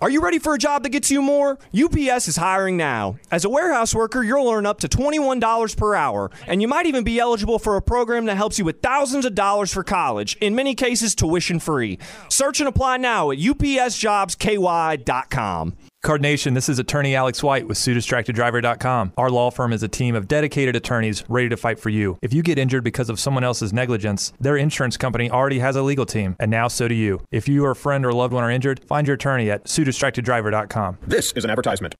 Are you ready for a job that gets you more? UPS is hiring now. As a warehouse worker, you'll earn up to $21 per hour, and you might even be eligible for a program that helps you with thousands of dollars for college, in many cases tuition free. Search and apply now at upsjobsky.com. Card Nation, this is attorney Alex White with SueDistractedDriver.com. Our law firm is a team of dedicated attorneys ready to fight for you. If you get injured because of someone else's negligence, their insurance company already has a legal team, and now so do you. If you or a friend or loved one are injured, find your attorney at SueDistractedDriver.com. This is an advertisement.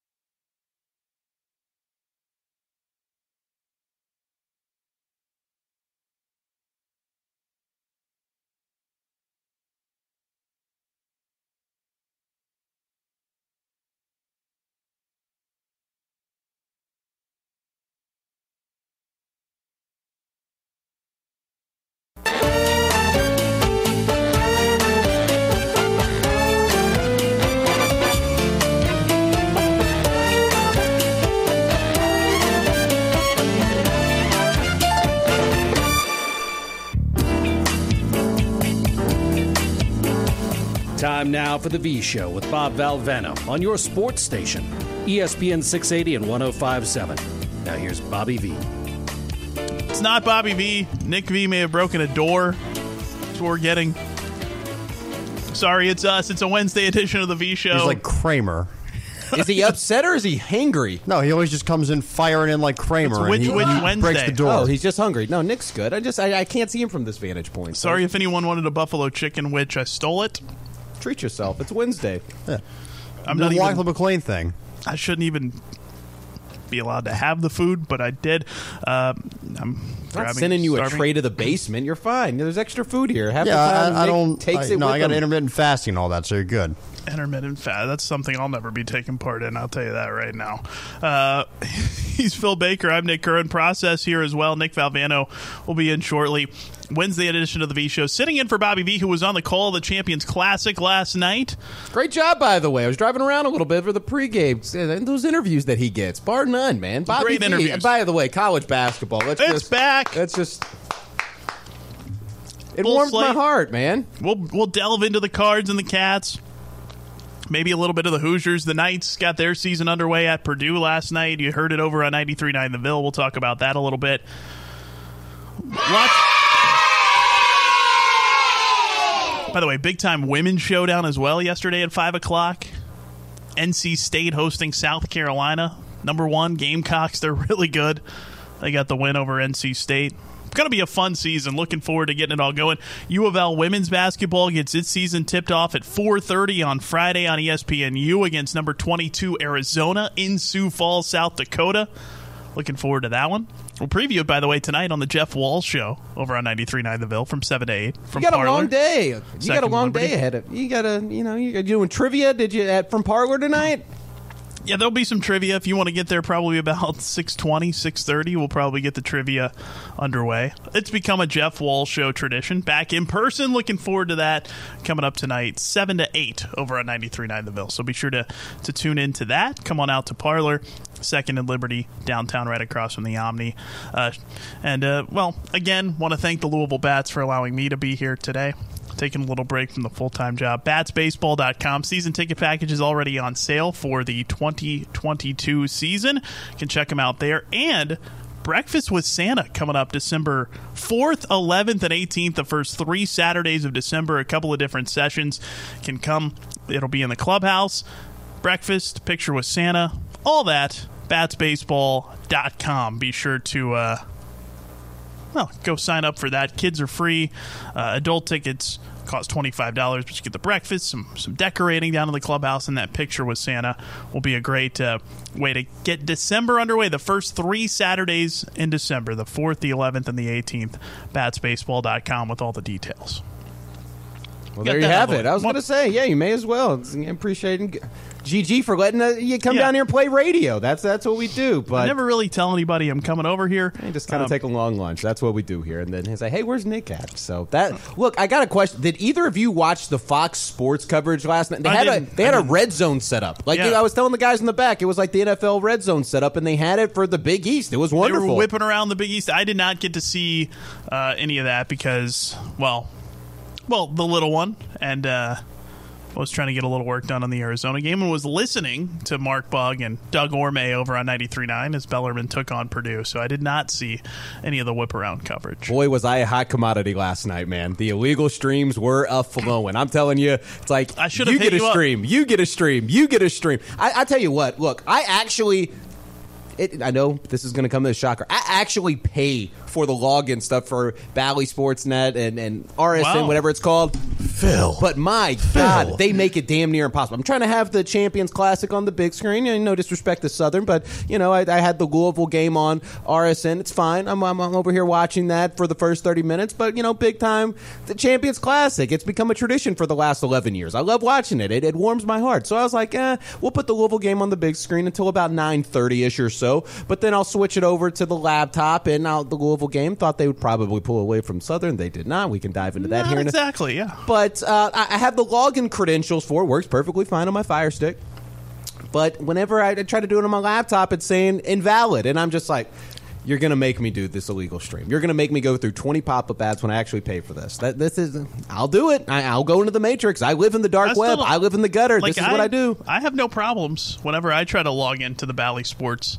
Time now for the V Show with Bob Valvano on your sports station, ESPN 680 and 105.7. Now here's Bobby V. It's not Bobby V. Nick V may have broken a door. That's what we're getting. Sorry, it's us. It's a Wednesday edition of the V Show. He's like Kramer. Is he upset or is he hangry? No, he always just comes in firing in like Kramer. Which and he Wednesday? Breaks the door. Oh, he's just hungry. No, Nick's good. I can't see him from this vantage point. Sorry if anyone wanted a buffalo chicken, which I stole it. Treat yourself. It's Wednesday. Yeah. I'm the not even. Michael McLean thing. I shouldn't even be allowed to have the food, but I did. I'm not sending you starving. a tray to the basement. You're fine. There's extra food here. Half the Yeah, time I Nick don't. takes it No, with I got him. intermittent fasting and all that, so you're good. Intermittent fat. That's something I'll never be taking part in. I'll tell you that right now. He's Phil Baker. I'm Nick Kerr. In process here as well. Nick Valvano will be in shortly. Wednesday edition of the V Show. Sitting in for Bobby V, who was on the call of the Champions Classic last night. Great job, by the way. I was driving around a little bit for the pregame. Those interviews that he gets, bar none, man. Bobby Great V. interviews. And by the way, college basketball. It's back. It Full warms slate. my heart, man. We'll delve into the Cards and the Cats. Maybe a little bit of the Hoosiers. The Knights got their season underway at Purdue last night. You heard it over on 93.9 The Ville. We'll talk about that a little bit. By the way, big-time women's showdown as well yesterday at 5 o'clock. NC State hosting South Carolina. Number 1, Gamecocks. They're really good. They got the win over NC State. It's going to be a fun season. Looking forward to getting it all going. U of L women's basketball gets its season tipped off at 4:30 on Friday on ESPNU against number 22 Arizona in Sioux Falls, South Dakota. Looking forward to that one. We'll preview it, by the way, tonight on the Jeff Walls Show over on 93.9 The Ville from 7 to 8. From You got Parler. a long day. You got a Second long Liberty. day ahead of you. You're doing trivia. Did you from Parlor tonight? Yeah, there'll be some trivia. If you want to get there, probably about 6:20, 6:30, we'll probably get the trivia underway. It's become a Jeff Wall Show tradition. Back in person, looking forward to that coming up tonight, 7 to 8 over on 93.9 The Ville. So be sure to tune into that. Come on out to Parlor, 2nd and Liberty, downtown right across from the Omni. Again, want to thank the Louisville Bats for allowing me to be here today. Taking a little break from the full-time job. BatsBaseball.com. Season ticket package is already on sale for the 2022 season. You can check them out there. And Breakfast with Santa coming up December 4th, 11th, and 18th. The first 3 Saturdays of December. A couple of different sessions can come. It'll be in the clubhouse. Breakfast, picture with Santa, all that. BatsBaseball.com. Be sure to... go sign up for that. Kids are free. Adult tickets cost $25, but you get the breakfast, some decorating down in the clubhouse, and that picture with Santa will be a great way to get December underway. The first 3 Saturdays in December, the 4th, the 11th, and the 18th. BatsBaseball.com with all the details. Well, there you have it. I was going to say, yeah, you may as well. Appreciating GG for letting you come down here and play radio. That's what we do. But I never really tell anybody I'm coming over here. I just kind of take a long lunch. That's what we do here. And then he's like, hey, where's Nick at? So look, I got a question. Did either of you watch the Fox Sports coverage last night? They had a red zone set up. I was telling the guys in the back, it was like the NFL red zone set up, and they had it for the Big East. It was wonderful. They were whipping around the Big East. I did not get to see any of that because, the little one and was trying to get a little work done on the Arizona game and was listening to Mark Bugg and Doug Orme over on 93.9 as Bellarmine took on Purdue. So I did not see any of the whip-around coverage. Boy, was I a hot commodity last night, man. The illegal streams were a-flowing. I'm telling you, it's like, I should you have get hit a you stream, you get a stream, you get a stream. I tell you what, look, I actually... I know this is going to come as a shocker. I actually pay for the login stuff for Bally Sportsnet and RSN, Wow. whatever it's called. Phil. But my God, they make it damn near impossible. I'm trying to have the Champions Classic on the big screen. No disrespect to Southern, but I had the Louisville game on RSN. It's fine. I'm over here watching that for the first 30 minutes. But big time, the Champions Classic. It's become a tradition for the last 11 years. I love watching it. It warms my heart. So I was like, we'll put the Louisville game on the big screen until about 9:30ish or so. But then I'll switch it over to the laptop and the Louisville game. Thought they would probably pull away from Southern. They did not. We can dive into that Not here in a exactly, yeah. But I have the login credentials for it. Works perfectly fine on my Fire Stick. But whenever I try to do it on my laptop, it's saying invalid. And I'm just like, you're going to make me do this illegal stream. You're going to make me go through 20 pop-up ads when I actually pay for this. I'll do it. I'll go into the Matrix. I live in the dark web. I live in the gutter. This is what I do. I have no problems whenever I try to log into the Bally Sports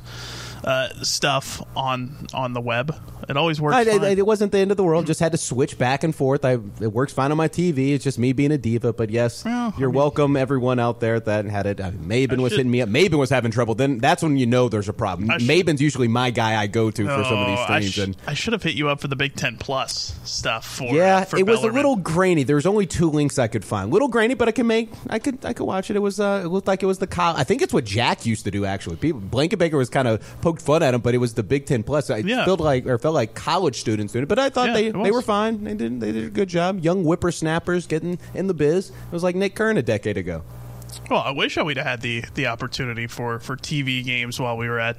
stuff on the web. It always works fine. It wasn't the end of the world. Just had to switch back and forth. It works fine on my TV. It's just me being a diva. But yes, you're welcome, everyone out there that had it. Maben was hitting me up. Maben was having trouble. Then that's when there's a problem. Maben's usually my guy I go to for some of these streams. I should have hit you up for the Big Ten Plus stuff for it was Bellarmine. a little grainy. There was only 2 links I could find. Little grainy, but I could watch it. It was it looked like it was I think it's what Jack used to do actually. Blankenbaker was kind of poked fun at him, but it was the Big Ten Plus. I felt like college students doing it, but I thought they were fine. They did a good job. Young whippersnappers getting in the biz. It was like Nick Kern a decade ago. Well, I wish I would have had the opportunity for TV games while we were at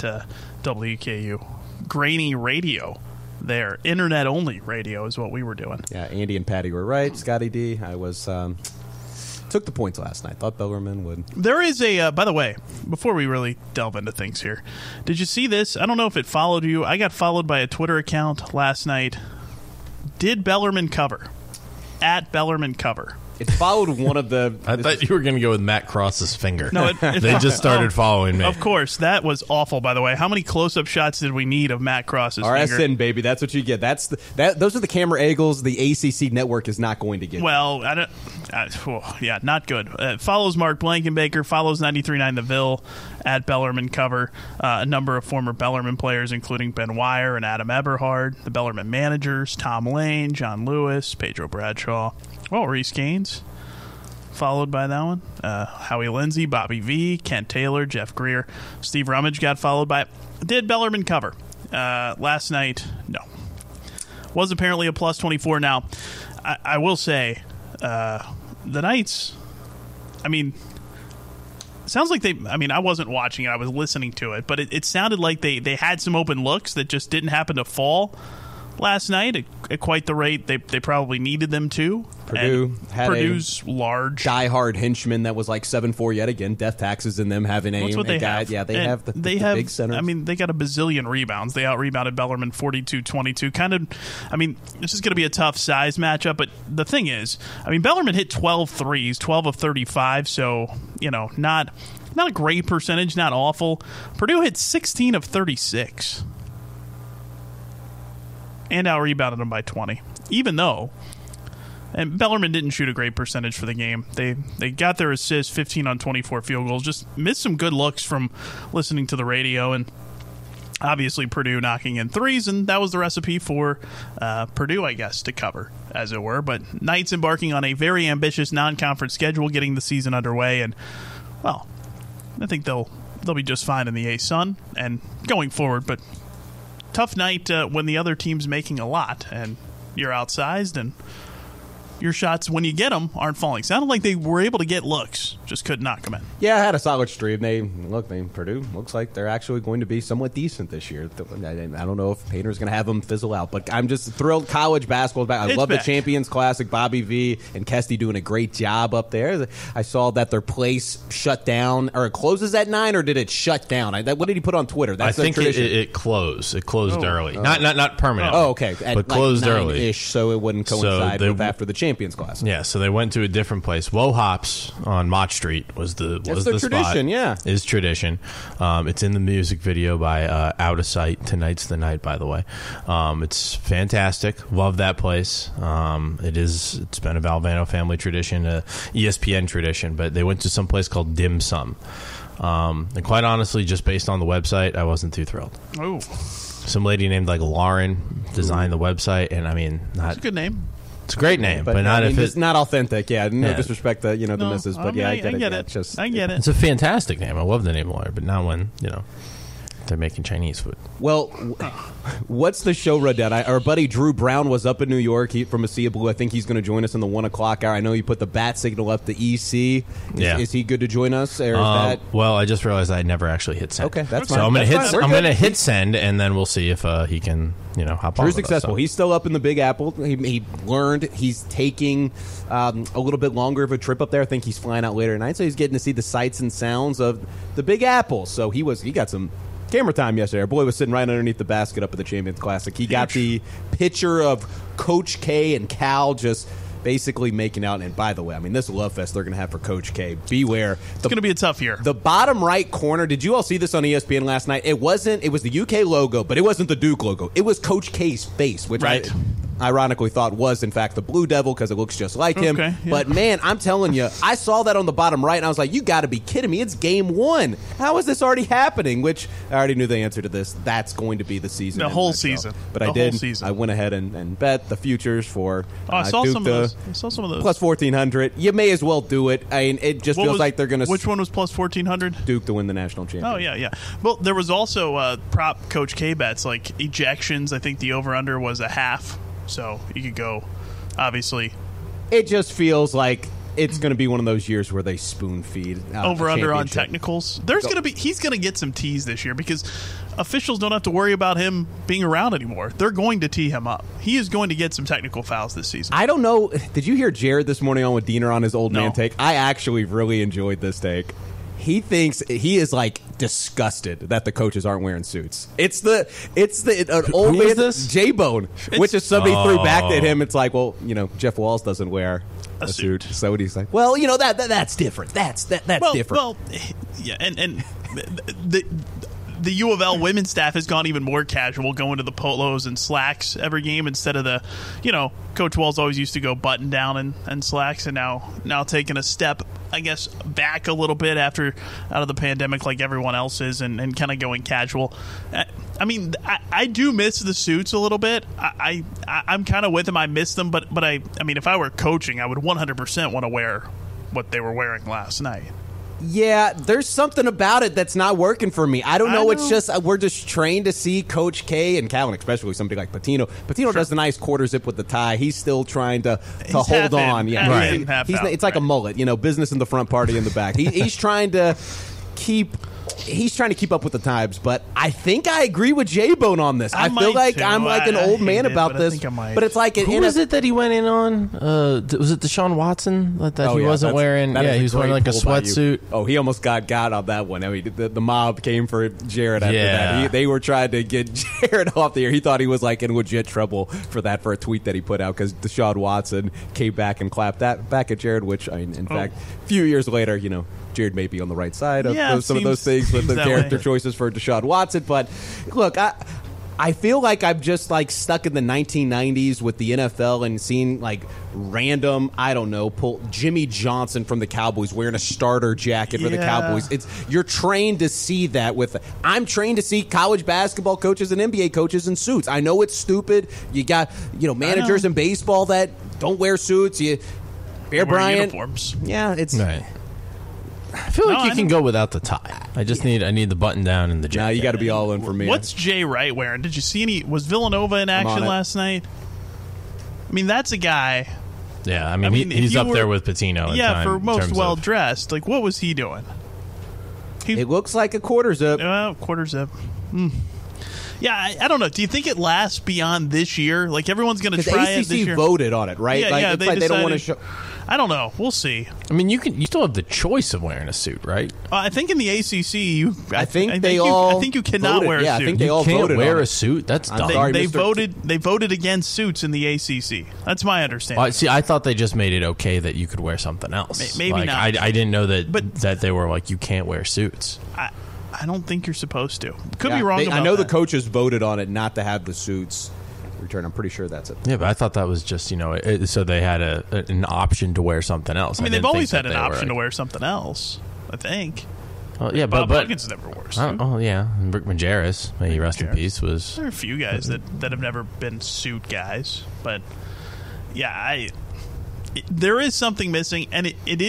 WKU. Grainy radio there. Internet-only radio is what we were doing. Yeah, Andy and Patty were right. Scotty D, I was... took the points last night. Thought Bellarmine would. There is a, by the way, before we really delve into things here, did you see this? I don't know if it followed you. I got followed by a Twitter account last night. Did Bellarmine cover? At Bellarmine cover. It followed one of the... I thought you were going to go with Matt Cross's finger. No, they just started following me. Of course. That was awful, by the way. How many close-up shots did we need of Matt Cross's RSN, finger? baby. That's what you get. Those are the camera angles the ACC network is not going to get. Well, not good. Follows Mark Blankenbaker, follows 93.9 The Ville at Bellarmine cover. A number of former Bellarmine players, including Ben Wire and Adam Eberhard. The Bellarmine managers, Tom Lane, John Lewis, Pedro Bradshaw. Well, Reese Gaines, followed by that one. Howie Lindsay, Bobby V, Kent Taylor, Jeff Greer. Steve Rummage got followed by... Did Bellarmine cover? Last night, no. Was apparently a plus 24. Now, I will say, the Knights, sounds like I wasn't watching it. I was listening to it. But it sounded like they had some open looks that just didn't happen to fall last night at quite the rate they probably needed them to. Purdue's large diehard henchman that was like 7'4" yet again. Death taxes in them having That's what they have. Yeah, they have the big center. They got a bazillion rebounds. They out-rebounded Bellarmine 42-22. This is going to be a tough size matchup, but the thing is, Bellarmine hit 12 threes, 12 of 35, so, not a great percentage, not awful. Purdue hit 16 of 36. And out-rebounded them by 20. Even though... And Bellarmine didn't shoot a great percentage for the game. They got their assists, 15 on 24 field goals. Just missed some good looks from listening to the radio. And obviously Purdue knocking in threes. And that was the recipe for Purdue, I guess, to cover, as it were. But Knights embarking on a very ambitious non-conference schedule, getting the season underway. And, well, I think they'll be just fine in the A-Sun and going forward. But tough night when the other team's making a lot. And you're outsized and... your shots, when you get them, aren't falling. Sounded like they were able to get looks, just could not come in. Yeah, I had a solid stream. Purdue looks like they're actually going to be somewhat decent this year. I don't know if Painter's going to have them fizzle out, but I'm just thrilled. College basketball back. I love the Champions Classic. Bobby V and Kesty doing a great job up there. I saw that their place shut down, or it closes at 9, or did it shut down? What did he put on Twitter? That's I think it closed. It closed early. Not permanent. Oh, okay. But closed early. So it wouldn't coincide with after the championship. Champions Class. Yeah, so they went to a different place. Woe Hops on Mott Street was the That's was their the tradition, spot. yeah. Is tradition. It's in the music video by Out of Sight. Tonight's the night, by the way. It's fantastic. Love that place. It's been a Valvano family tradition, a ESPN tradition, but they went to some place called Dim Sum. And quite honestly, just based on the website, I wasn't too thrilled. Oh, Some lady named like Lauren designed the website, and I mean, that's a good name. it's a great name, but not I mean, if it's it's not authentic. Yeah, no Yeah. disrespect to the No, misses, but I mean, yeah, I I get it. get Yeah, it. it's just I get it. It's a fantastic name. I love the name Lauren, but not when they're making Chinese food. Well, what's the show rundown? Our buddy Drew Brown was up in New York from Acia Blue. I think he's going to join us in the 1 o'clock hour. I know you put the bat signal up to EC. Yeah. Is he good to join us? Or is that Well, I just realized I never actually hit send. Okay, that's so fine. I'm gonna That's fine. We're I'm good. gonna hit send, and then we'll see if he can hop on. Drew's with us, successful. so. He's still up in the Big Apple. He learned. He's taking a little bit longer of a trip up there. I think he's flying out later tonight, so he's getting to see the sights and sounds of the Big Apple. So he got some camera time yesterday. Our boy was sitting right underneath the basket up at the Champions Classic. He got the picture of Coach K and Cal just basically making out. And by the way, I mean, this love fest they're going to have for Coach K. Beware. It's going to be a tough year. The bottom right corner, did you all see this on ESPN last night? It was the UK logo, but it wasn't the Duke logo. It was Coach K's face, which Right. I ironically thought was, in fact, the Blue Devil because it looks just like him. Okay, yeah. But, man, I'm telling you, I saw that on the bottom right, and I was like, you got to be kidding me. It's game one. How is this already happening? Which I already knew the answer to this. That's going to be the season. The in a whole nutshell. season. But The I did. whole season. I went ahead and bet the futures for I saw Duke some of those. I saw some of those. plus 1,400. You may as well do it. I mean, it just What feels was- like they're going to Which one was plus 1,400? Duke to win the national championship. Oh, yeah. Well, there was also prop Coach K bets, like ejections. I think the over-under was a half. So you could go, obviously. It just feels like it's going to be one of those years where they spoon feed Over-under on championship. technicals. He's going to get some tees this year because officials don't have to worry about him being around anymore. They're going to tee him up. He is going to get some technical fouls this season. I don't know. Did you hear Jared this morning on with Diener on his old No. man take? I actually really enjoyed this take. He thinks he is like disgusted that the coaches aren't wearing suits. It's an old who man, is this? J-Bone, which is somebody threw back at him. It's like, well, Jeff Walls doesn't wear a suit. So he's like, well, that's different. That's different. Well, yeah, and the U of L women's staff has gone even more casual, going to the polos and slacks every game instead of the, Coach Walls always used to go button down and slacks, and now taking a step, I guess, back a little bit out of the pandemic like everyone else is and kind of going casual. I mean, I do miss the suits a little bit. I'm kind of with them. I miss them, but I mean, if I were coaching, I would 100% want to wear what they were wearing last night. Yeah, there's something about it that's not working for me. I don't know. It's just we're just trained to see Coach K and Calvin, especially somebody like Patino. Patino does the nice quarter zip with the tie. He's still trying to hold half on. in, Yeah, half right. in, half out, It's like a right. mullet. Business in the front, party in the back. He's trying to keep. He's trying to keep up with the times, but I think I agree with J-Bone on this. I feel might like too. I'm like an I old hate man it, about but I this. think I might. But it's like Who was it that he went in on? Was it Deshaun Watson that Oh, he yeah, wasn't that's- wearing? that Yeah, is he was wearing great like a pull by you. sweatsuit. Oh, he almost got on that one. I mean, the mob came for Jared after Yeah. that. They were trying to get Jared off the air. He thought he was like in legit trouble for a tweet that he put out because Deshaun Watson came back and clapped that back at Jared, which, in fact, a few years later, Jared may be on the right side of Yeah, some of those things with seems the that character way. choices for Deshaun Watson. But look, I feel like I'm just like stuck in the 1990s with the NFL and seeing like random, I don't know, pull Jimmy Johnson from the Cowboys wearing a starter jacket for the Yeah. Cowboys. You're trained to see that I'm trained to see college basketball coaches and NBA coaches in suits. I know it's stupid. You got, managers in baseball that don't wear suits. Bear Wear Bryant. uniforms. Yeah, it's Right. I feel like No, you I can know. go without the tie. I need the button down and the jacket. now you got to be all in for me. What's Jay Wright wearing? Did you see any? Was Villanova in action on it. last night? I mean, that's a guy. Yeah, I mean, if he's you up were- there with Patino. in Yeah, for terms most of- well dressed. Like, what was he doing? It looks like a quarter zip. Quarter zip. Yeah, I don't know. Do you think it lasts beyond this year? Like everyone's going to Because try it this ACC year. voted on it, right? Yeah, like, yeah, it's like they don't want to decided- show. I don't know. We'll see. I mean, you still have the choice of wearing a suit, right? I think in the ACC, I think you cannot voted. wear a suit. Yeah, I think they all Can't voted wear on a it. suit. That's dumb. sorry, They Mr. voted against suits in the ACC. That's my understanding. See, I thought they just made it okay that you could wear something else. Maybe like, not. I didn't know that But- that they were like, you can't wear suits. I don't think you're supposed to. Could Yeah, be wrong. I know about the coaches voted on it not to have the suits return. I'm pretty sure that's it. Yeah, but I thought that was just so they had an option to wear something else. I mean, they've didn't always think had that an they were, option to like- wear something else. I think. Yeah, Bob but Huggins never wore a suit. oh yeah, and Rick Majerus, may he rest in peace, was. There are a few guys that have never been suit guys, but yeah, there is something missing, and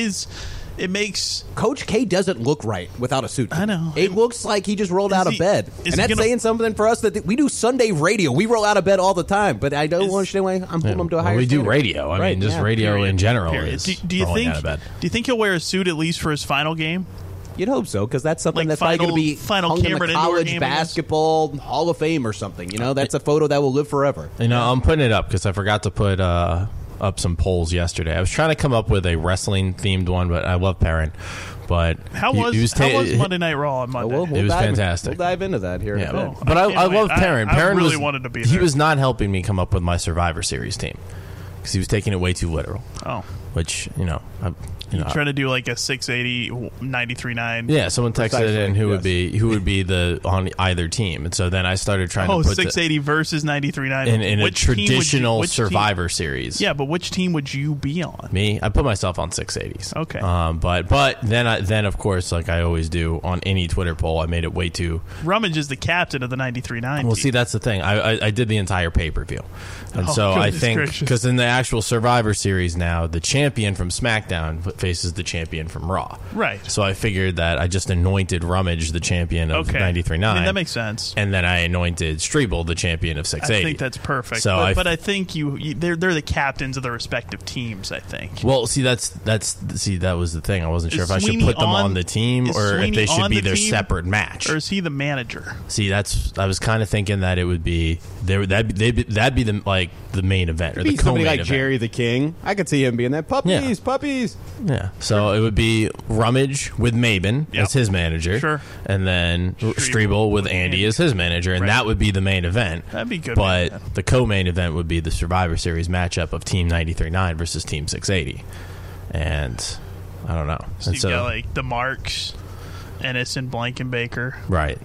it makes. Coach K doesn't look right without a suit. I know. It looks like he just rolled out of he- bed. is And he that's gonna- saying something for us that we do Sunday radio. We roll out of bed all the time, but I don't understand why I'm holding him to a higher we do standard. radio. I Right, mean, just yeah. radio Period. in general Period. is Do you rolling think? out of bed. Do you think he'll wear a suit at least for his final game? You'd hope so, because that's something Like that's probably going to be final hung in Cameron the indoor college game, I guess? basketball Hall of Fame or something. That's a photo that will live forever. I'm putting it up because I forgot to put up some polls yesterday. I was trying to come up with a wrestling themed one, but I love Perrin. But How he was Monday Night Raw on Monday? We'll It was dive fantastic. We'll dive into that here. Yeah, in a bit. Oh, but I I can't love wait. Perrin. I Perrin really was, wanted to be He there. was not helping me come up with my Survivor Series team because he was taking it way too literal. Oh, Which trying to do like a 680, 93.9. yeah. Someone texted Precisely, in who yes. would be the on either team, and so then I started trying Oh, to put 680 versus 93.9 in a Which team would you- traditional which team- Survivor Series. Yeah, but which team would you be on? Me, I put myself on 680s. Okay. But then of course, like I always do on any Twitter poll, I made it way too. Rummage is the captain of the 93.9. Well, team. see, that's the thing. I did the entire pay per view, and Oh, so I goodness think gracious. because in the actual Survivor Series now, the champion from SmackDown faces the champion from Raw. Right. So I figured that I just anointed Rummage the champion of Okay. 93.9. I mean, that makes sense. And then I anointed Streeble the champion of 680. I think that's perfect. So but I think they're the captains of the respective teams. I think. Well, see, that was the thing. I wasn't sure Is if I should Sweeney put them on- on the team is or if Sweeney they should on be the their team? separate match. Or is he the manager? See, I was kind of thinking that it would be that'd be the main event or the Be somebody co-main like event. Jerry the King. I could see him being that. Puppies. Yeah. So it would be Rummage with Maben Yep. as his manager. Sure. And then Streeble with Andy as his manager. And Right. that would be the main event. That'd be good. But man. the co-main event would be the Survivor Series matchup of Team 93.9 versus Team 680. And I don't know. So And you've got like the Marks, Ennis, and Blankenbaker. right.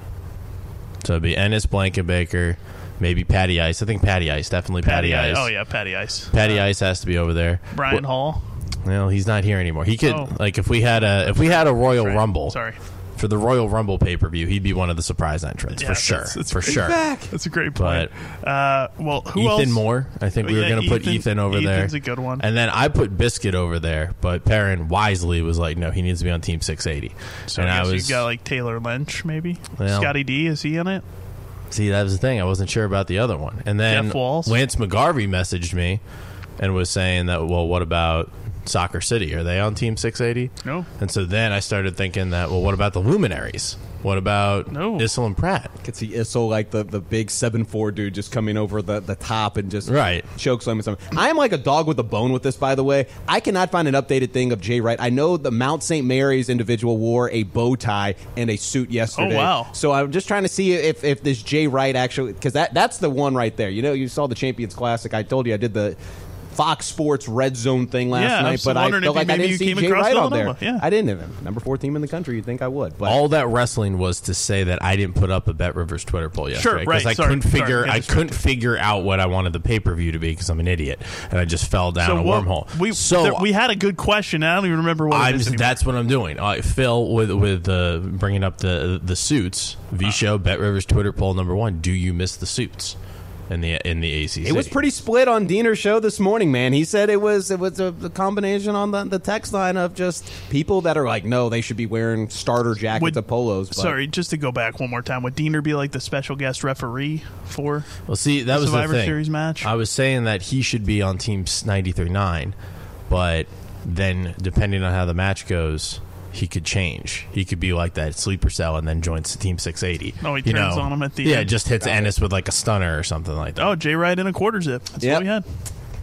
So it'd be Ennis, Blankenbaker, maybe Patty Ice. I think Patty Ice. Definitely Patty Ice. Oh yeah, Patty Ice. Patty Ice has to be over there. Brian Hall. Well, he's not here anymore. He could Oh. like if we had a Royal Right. Rumble. Sorry. For the Royal Rumble pay-per-view, he'd be one of the surprise entrants Yeah, for sure. that's For sure. That's a great point. Well, who else? Ethan Moore, I think we were Yeah, going to put Ethan over there. Ethan's a good one. And then I put Biscuit over there, but Perrin wisely was like, no, he needs to be on Team 680. So and I I guess was you got like Taylor Lynch, maybe. Well- Scotty D, is he in it? see, that was the thing. I wasn't sure about the other one. And then Jeff Walls? Lance McGarvey messaged me and was saying that, well, what about Soccer City? Are they on Team 680? No. And so then I started thinking that, well, what about the Luminaries? What about No. Issel and Pratt? I could see Issel like the big 7'4" dude just coming over the top and just Right. chokeslamming something. I am like a dog with a bone with this, by the way. I cannot find an updated thing of Jay Wright. I know the Mount St. Mary's individual wore a bow tie and a suit yesterday. Oh, wow. So I'm just trying to see if this Jay Wright actually, because that's the one right there. You know, you saw the Champions Classic. I told you I did the Fox Sports Red Zone thing last Yeah, I night, was but I wondering felt if like I maybe didn't you see came Jay across Wright on there. Villanova, yeah. I didn't even. Number 4 team in the country, you'd think I would. But All that wrestling was to say that I didn't put up a Bet Rivers Twitter poll yesterday right. I Sorry. couldn't figure Sorry. I couldn't figure out what I wanted the pay-per-view to be because I'm an idiot and I just fell down a wormhole. We had a good question. I don't even remember what it is anymore. That's what I'm doing. Phil with bringing up the suits. V Show Bet Rivers Twitter poll number 1. Do you miss the suits in the ACC? it was pretty split on Diener's show this morning, man. He said it was a combination on the text line of just people that are like, no, they should be wearing starter jackets of polos. But Sorry, just to go back one more time. Would Diener be like the special guest referee for Well, see, that was the Survivor thing. Series match? I was saying that he should be on Team 93.9, but then depending on how the match goes, he could change. He could be like that sleeper cell and then joins Team 680. Oh, he turns on him at the yeah, end. just hits Ennis with like a stunner or something like that. Oh, Jay Wright in a quarter zip. That's Yep. what we had.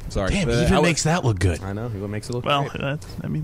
Sorry. Damn, he even makes that look good. I know. He makes it look Well, great.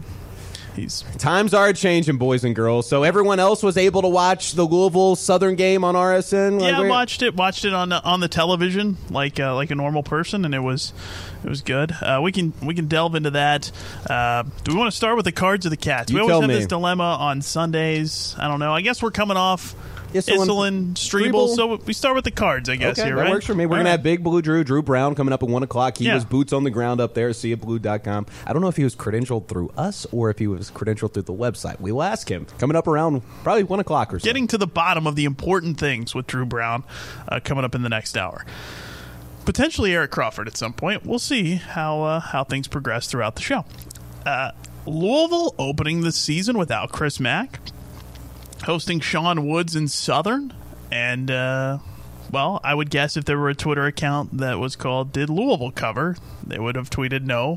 Times are changing, boys and girls. So everyone else was able to watch the Louisville Southern game on RSN. Yeah, I watched it on the television like a normal person, and it was good. We can delve into that. Do we want to start with the Cards or the Cats? We always have this dilemma on Sundays. I don't know. I guess we're coming off Iselin, Strebel, so we start with the Cards, I guess. Okay, here, that right? works for me. We're going to have Big Blue Drew Brown coming up at 1 o'clock. He was boots on the ground up there, seeitblue.com. I don't know if he was credentialed through us or if he was credentialed through the website. We will ask him. Coming up around probably 1 o'clock or so. Getting to the bottom of the important things with Drew Brown coming up in the next hour. Potentially Eric Crawford at some point. We'll see how things progress throughout the show. Louisville opening the season without Chris Mack, hosting Sean Woods in Southern, and well, I would guess if there were a Twitter account that was called "Did Louisville Cover?" they would have tweeted no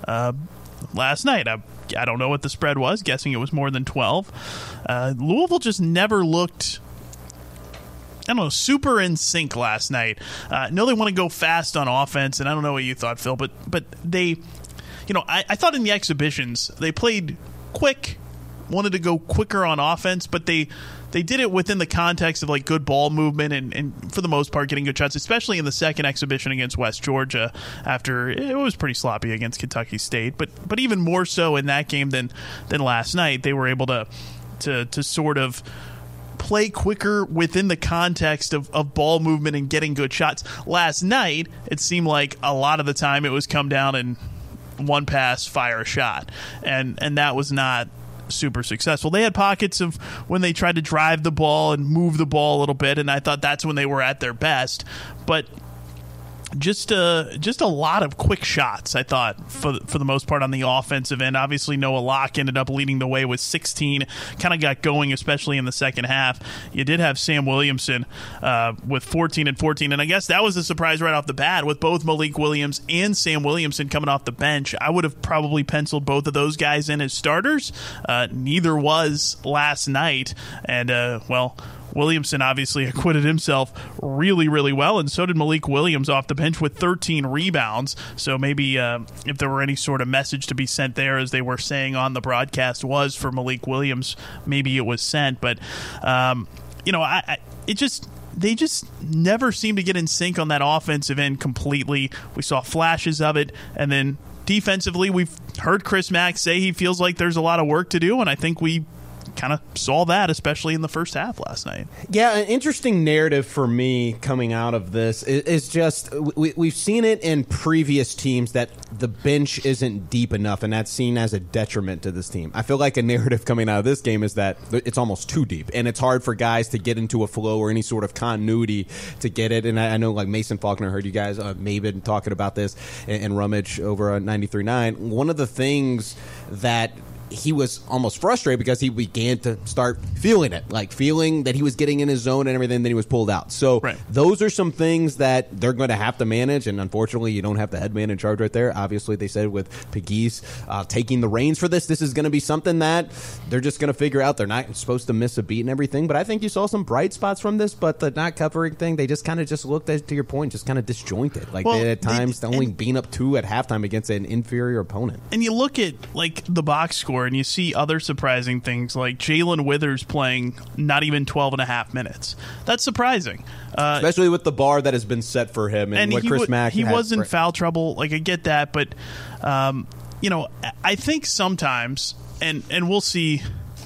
last night. I don't know what the spread was, guessing it was more than 12. Louisville just never looked, I don't know, super in sync last night. I know they want to go fast on offense, and I don't know what you thought, Phil, but they, I thought in the exhibitions they played quick, wanted to go quicker on offense, but they did it within the context of like good ball movement and for the most part getting good shots, especially in the second exhibition against West Georgia after it was pretty sloppy against Kentucky State, but even more so in that game than last night. They were able to sort of play quicker within the context of ball movement and getting good shots. Last night, it seemed like a lot of the time it was come down and one pass, fire a shot, and that was not super successful. They had pockets of when they tried to drive the ball and move the ball a little bit, and I thought that's when they were at their best, but just a lot of quick shots, I thought, for the most part on the offensive end. Obviously, Noah Locke ended up leading the way with 16. Kind of got going, especially in the second half. You did have Sam Williamson with 14 and 14, and I guess that was a surprise right off the bat with both Malik Williams and Sam Williamson coming off the bench. I would have probably penciled both of those guys in as starters. Neither was last night, and well, Williamson obviously acquitted himself really, really well, and so did Malik Williams off the bench with 13 rebounds. So maybe if there were any sort of message to be sent there, as they were saying on the broadcast was for Malik Williams, maybe it was sent. But, they just never seem to get in sync on that offensive end completely. We saw flashes of it, and then defensively, we've heard Chris Mack say he feels like there's a lot of work to do, and I think we kind of saw that, especially in the first half last night. Yeah, an interesting narrative for me coming out of this is just we've seen it in previous teams that the bench isn't deep enough, and that's seen as a detriment to this team. I feel like a narrative coming out of this game is that it's almost too deep, and it's hard for guys to get into a flow or any sort of continuity to get it. And I know, like Mason Faulkner, heard you guys maybe been talking about this and Rummage over on 93.9. One of the things that he was almost frustrated because he began to start feeling it, like feeling that he was getting in his zone and everything, then he was pulled out. So those are some things that they're going to have to manage, and unfortunately you don't have the head man in charge right there. Obviously they said with Pegues taking the reins for this is going to be something that they're just going to figure out. They're not supposed to miss a beat and everything, but I think you saw some bright spots from this, but the not covering thing, they just kind of just looked, to your point, just kind of disjointed. Like they at times only being up 2 at halftime against an inferior opponent. And you look at like the box score and you see other surprising things like Jalen Withers playing not even 12 and a half minutes. That's surprising. Especially with the bar that has been set for him and what Chris Mack he was in foul trouble. Like, I get that, but I think sometimes, and we'll see.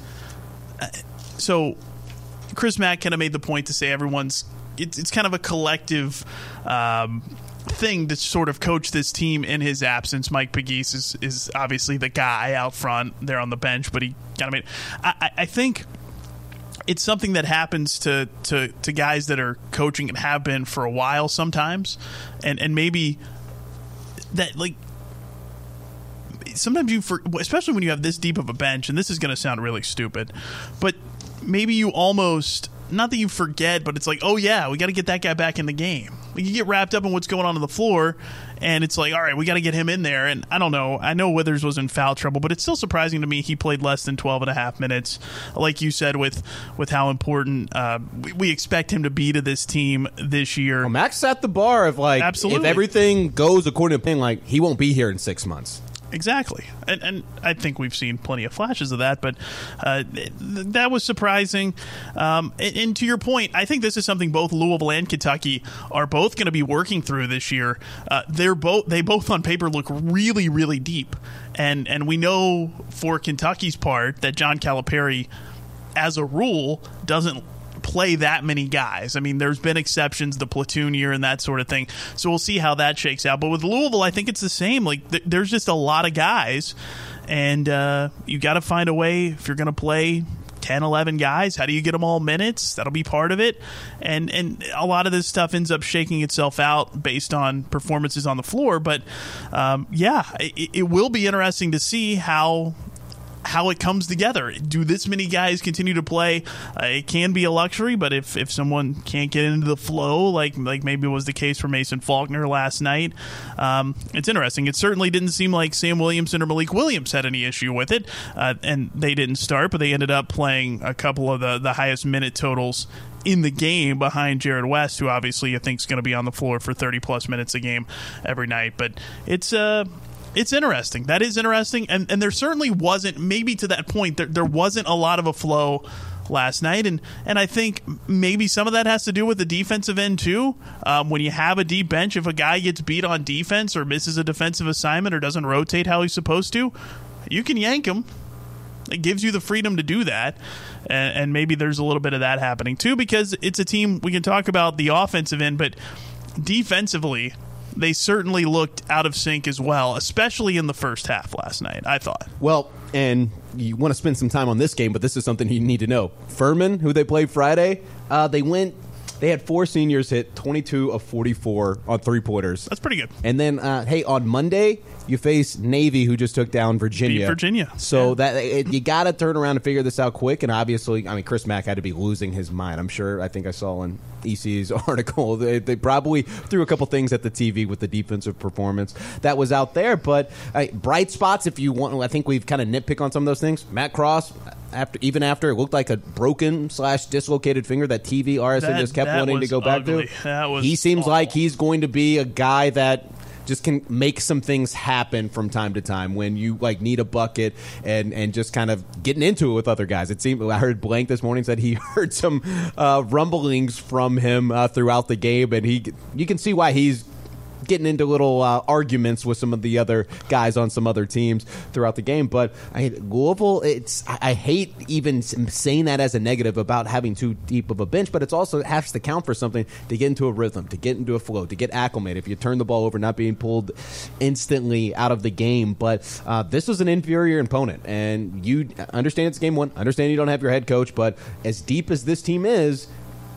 So Chris Mack kind of made the point to say it's kind of a collective thing to sort of coach this team in his absence. Mike Pegues is obviously the guy out front there on the bench, but he kind of made. I think it's something that happens to guys that are coaching and have been for a while sometimes, and maybe that, like, sometimes especially when you have this deep of a bench, and this is going to sound really stupid, but maybe you almost, not that you forget, but it's like, oh yeah, we got to get that guy back in the game. You get wrapped up in what's going on the floor, and it's like, all right, we got to get him in there. And I don't know. I know Withers was in foul trouble, but it's still surprising to me he played less than 12 and a half minutes. Like you said, with how important we expect him to be to this team this year. Well, Max set the bar of like, Absolutely. if everything goes according to plan, like he won't be here in 6 months. Exactly. And I think we've seen plenty of flashes of that, but that was surprising. And to your point, I think this is something both Louisville and Kentucky are both going to be working through this year. They both on paper look really, really deep. And we know for Kentucky's part that John Calipari, as a rule, doesn't play that many guys. I mean, there's been exceptions, the platoon year and that sort of thing. So we'll see how that shakes out. But with Louisville, I think it's the same. Like, there's just a lot of guys, and you got to find a way if you're going to play 10, 11 guys. How do you get them all minutes? That'll be part of it. And a lot of this stuff ends up shaking itself out based on performances on the floor. But, it will be interesting to see how it comes together. Do this many guys continue to play? It can be a luxury, but if someone can't get into the flow, like maybe was the case for Mason Faulkner last night, it's interesting. It certainly didn't seem like Sam Williamson or Malik Williams had any issue with it, and they didn't start, but they ended up playing a couple of the highest minute totals in the game behind Jared West, who obviously I think is going to be on the floor for 30-plus minutes a game every night. But it's interesting. That is interesting. And there certainly wasn't, maybe to that point, there wasn't a lot of a flow last night. And I think maybe some of that has to do with the defensive end too. When you have a deep bench, if a guy gets beat on defense or misses a defensive assignment or doesn't rotate how he's supposed to, you can yank him. It gives you the freedom to do that. And maybe there's a little bit of that happening too, because it's a team, we can talk about the offensive end, but defensively, they certainly looked out of sync as well, especially in the first half last night, I thought. Well, and you want to spend some time on this game, but this is something you need to know. Furman, who they played Friday, they had 4 seniors hit 22 of 44 on three-pointers. That's pretty good. And then, on Monday, you face Navy, who just took down Virginia. Beat Virginia. So you got to turn around and figure this out quick. And obviously, I mean, Chris Mack had to be losing his mind. I think I saw in EC's article, they probably threw a couple things at the TV with the defensive performance that was out there. But bright spots, if you want, I think we've kind of nitpick on some of those things. Matt Cross, even after it looked like a broken/dislocated finger that TV RSN just kept wanting to go ugly. back to. He seems awful. like he's going to be a guy that just can make some things happen from time to time when you need a bucket and just kind of getting into it with other guys. It seemed, I heard Blank this morning said he heard some rumblings from him throughout the game, and you can see why he's getting into little arguments with some of the other guys on some other teams throughout the game. But Louisville, I hate even saying that as a negative about having too deep of a bench, but it also has to count for something to get into a rhythm, to get into a flow, to get acclimated. If you turn the ball over, not being pulled instantly out of the game. But this was an inferior opponent, and you understand it's game one, understand you don't have your head coach, but as deep as this team is,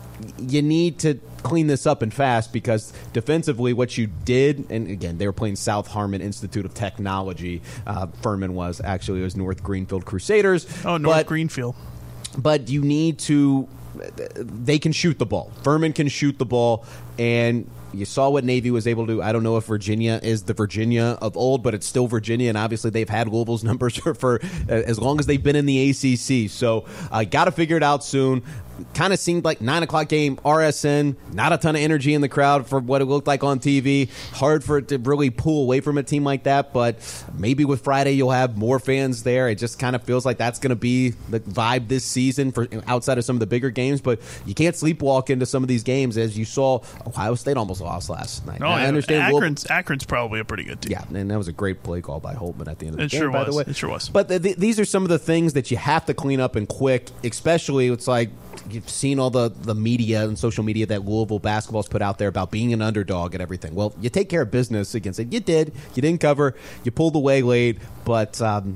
you need to clean this up and fast, because defensively what you did, and again, they were playing South Harmon Institute of Technology. Furman was actually, it was North Greenfield Crusaders. Oh, North Greenfield. But you need to, they can shoot the ball. Furman can shoot the ball, and you saw what Navy was able to do. I don't know if Virginia is the Virginia of old, but it's still Virginia, and obviously they've had Louisville's numbers for as long as they've been in the ACC. So got to figure it out soon. Kind of seemed like 9 o'clock game, RSN, not a ton of energy in the crowd for what it looked like on TV. Hard for it to really pull away from a team like that, but maybe with Friday you'll have more fans there. It just kind of feels like that's going to be the vibe this season for outside of some of the bigger games, but you can't sleepwalk into some of these games. As you saw, Ohio State almost lost last night. Oh, I understand Akron's probably a pretty good team. Yeah, and that was a great play call by Holtman at the end of the game, sure by the way. It sure was. But these are some of the things that you have to clean up and quick, especially it's like you've seen all the media and social media that Louisville basketball's put out there about being an underdog and everything. Well, you take care of business against it. You did. You didn't cover. You pulled away late, but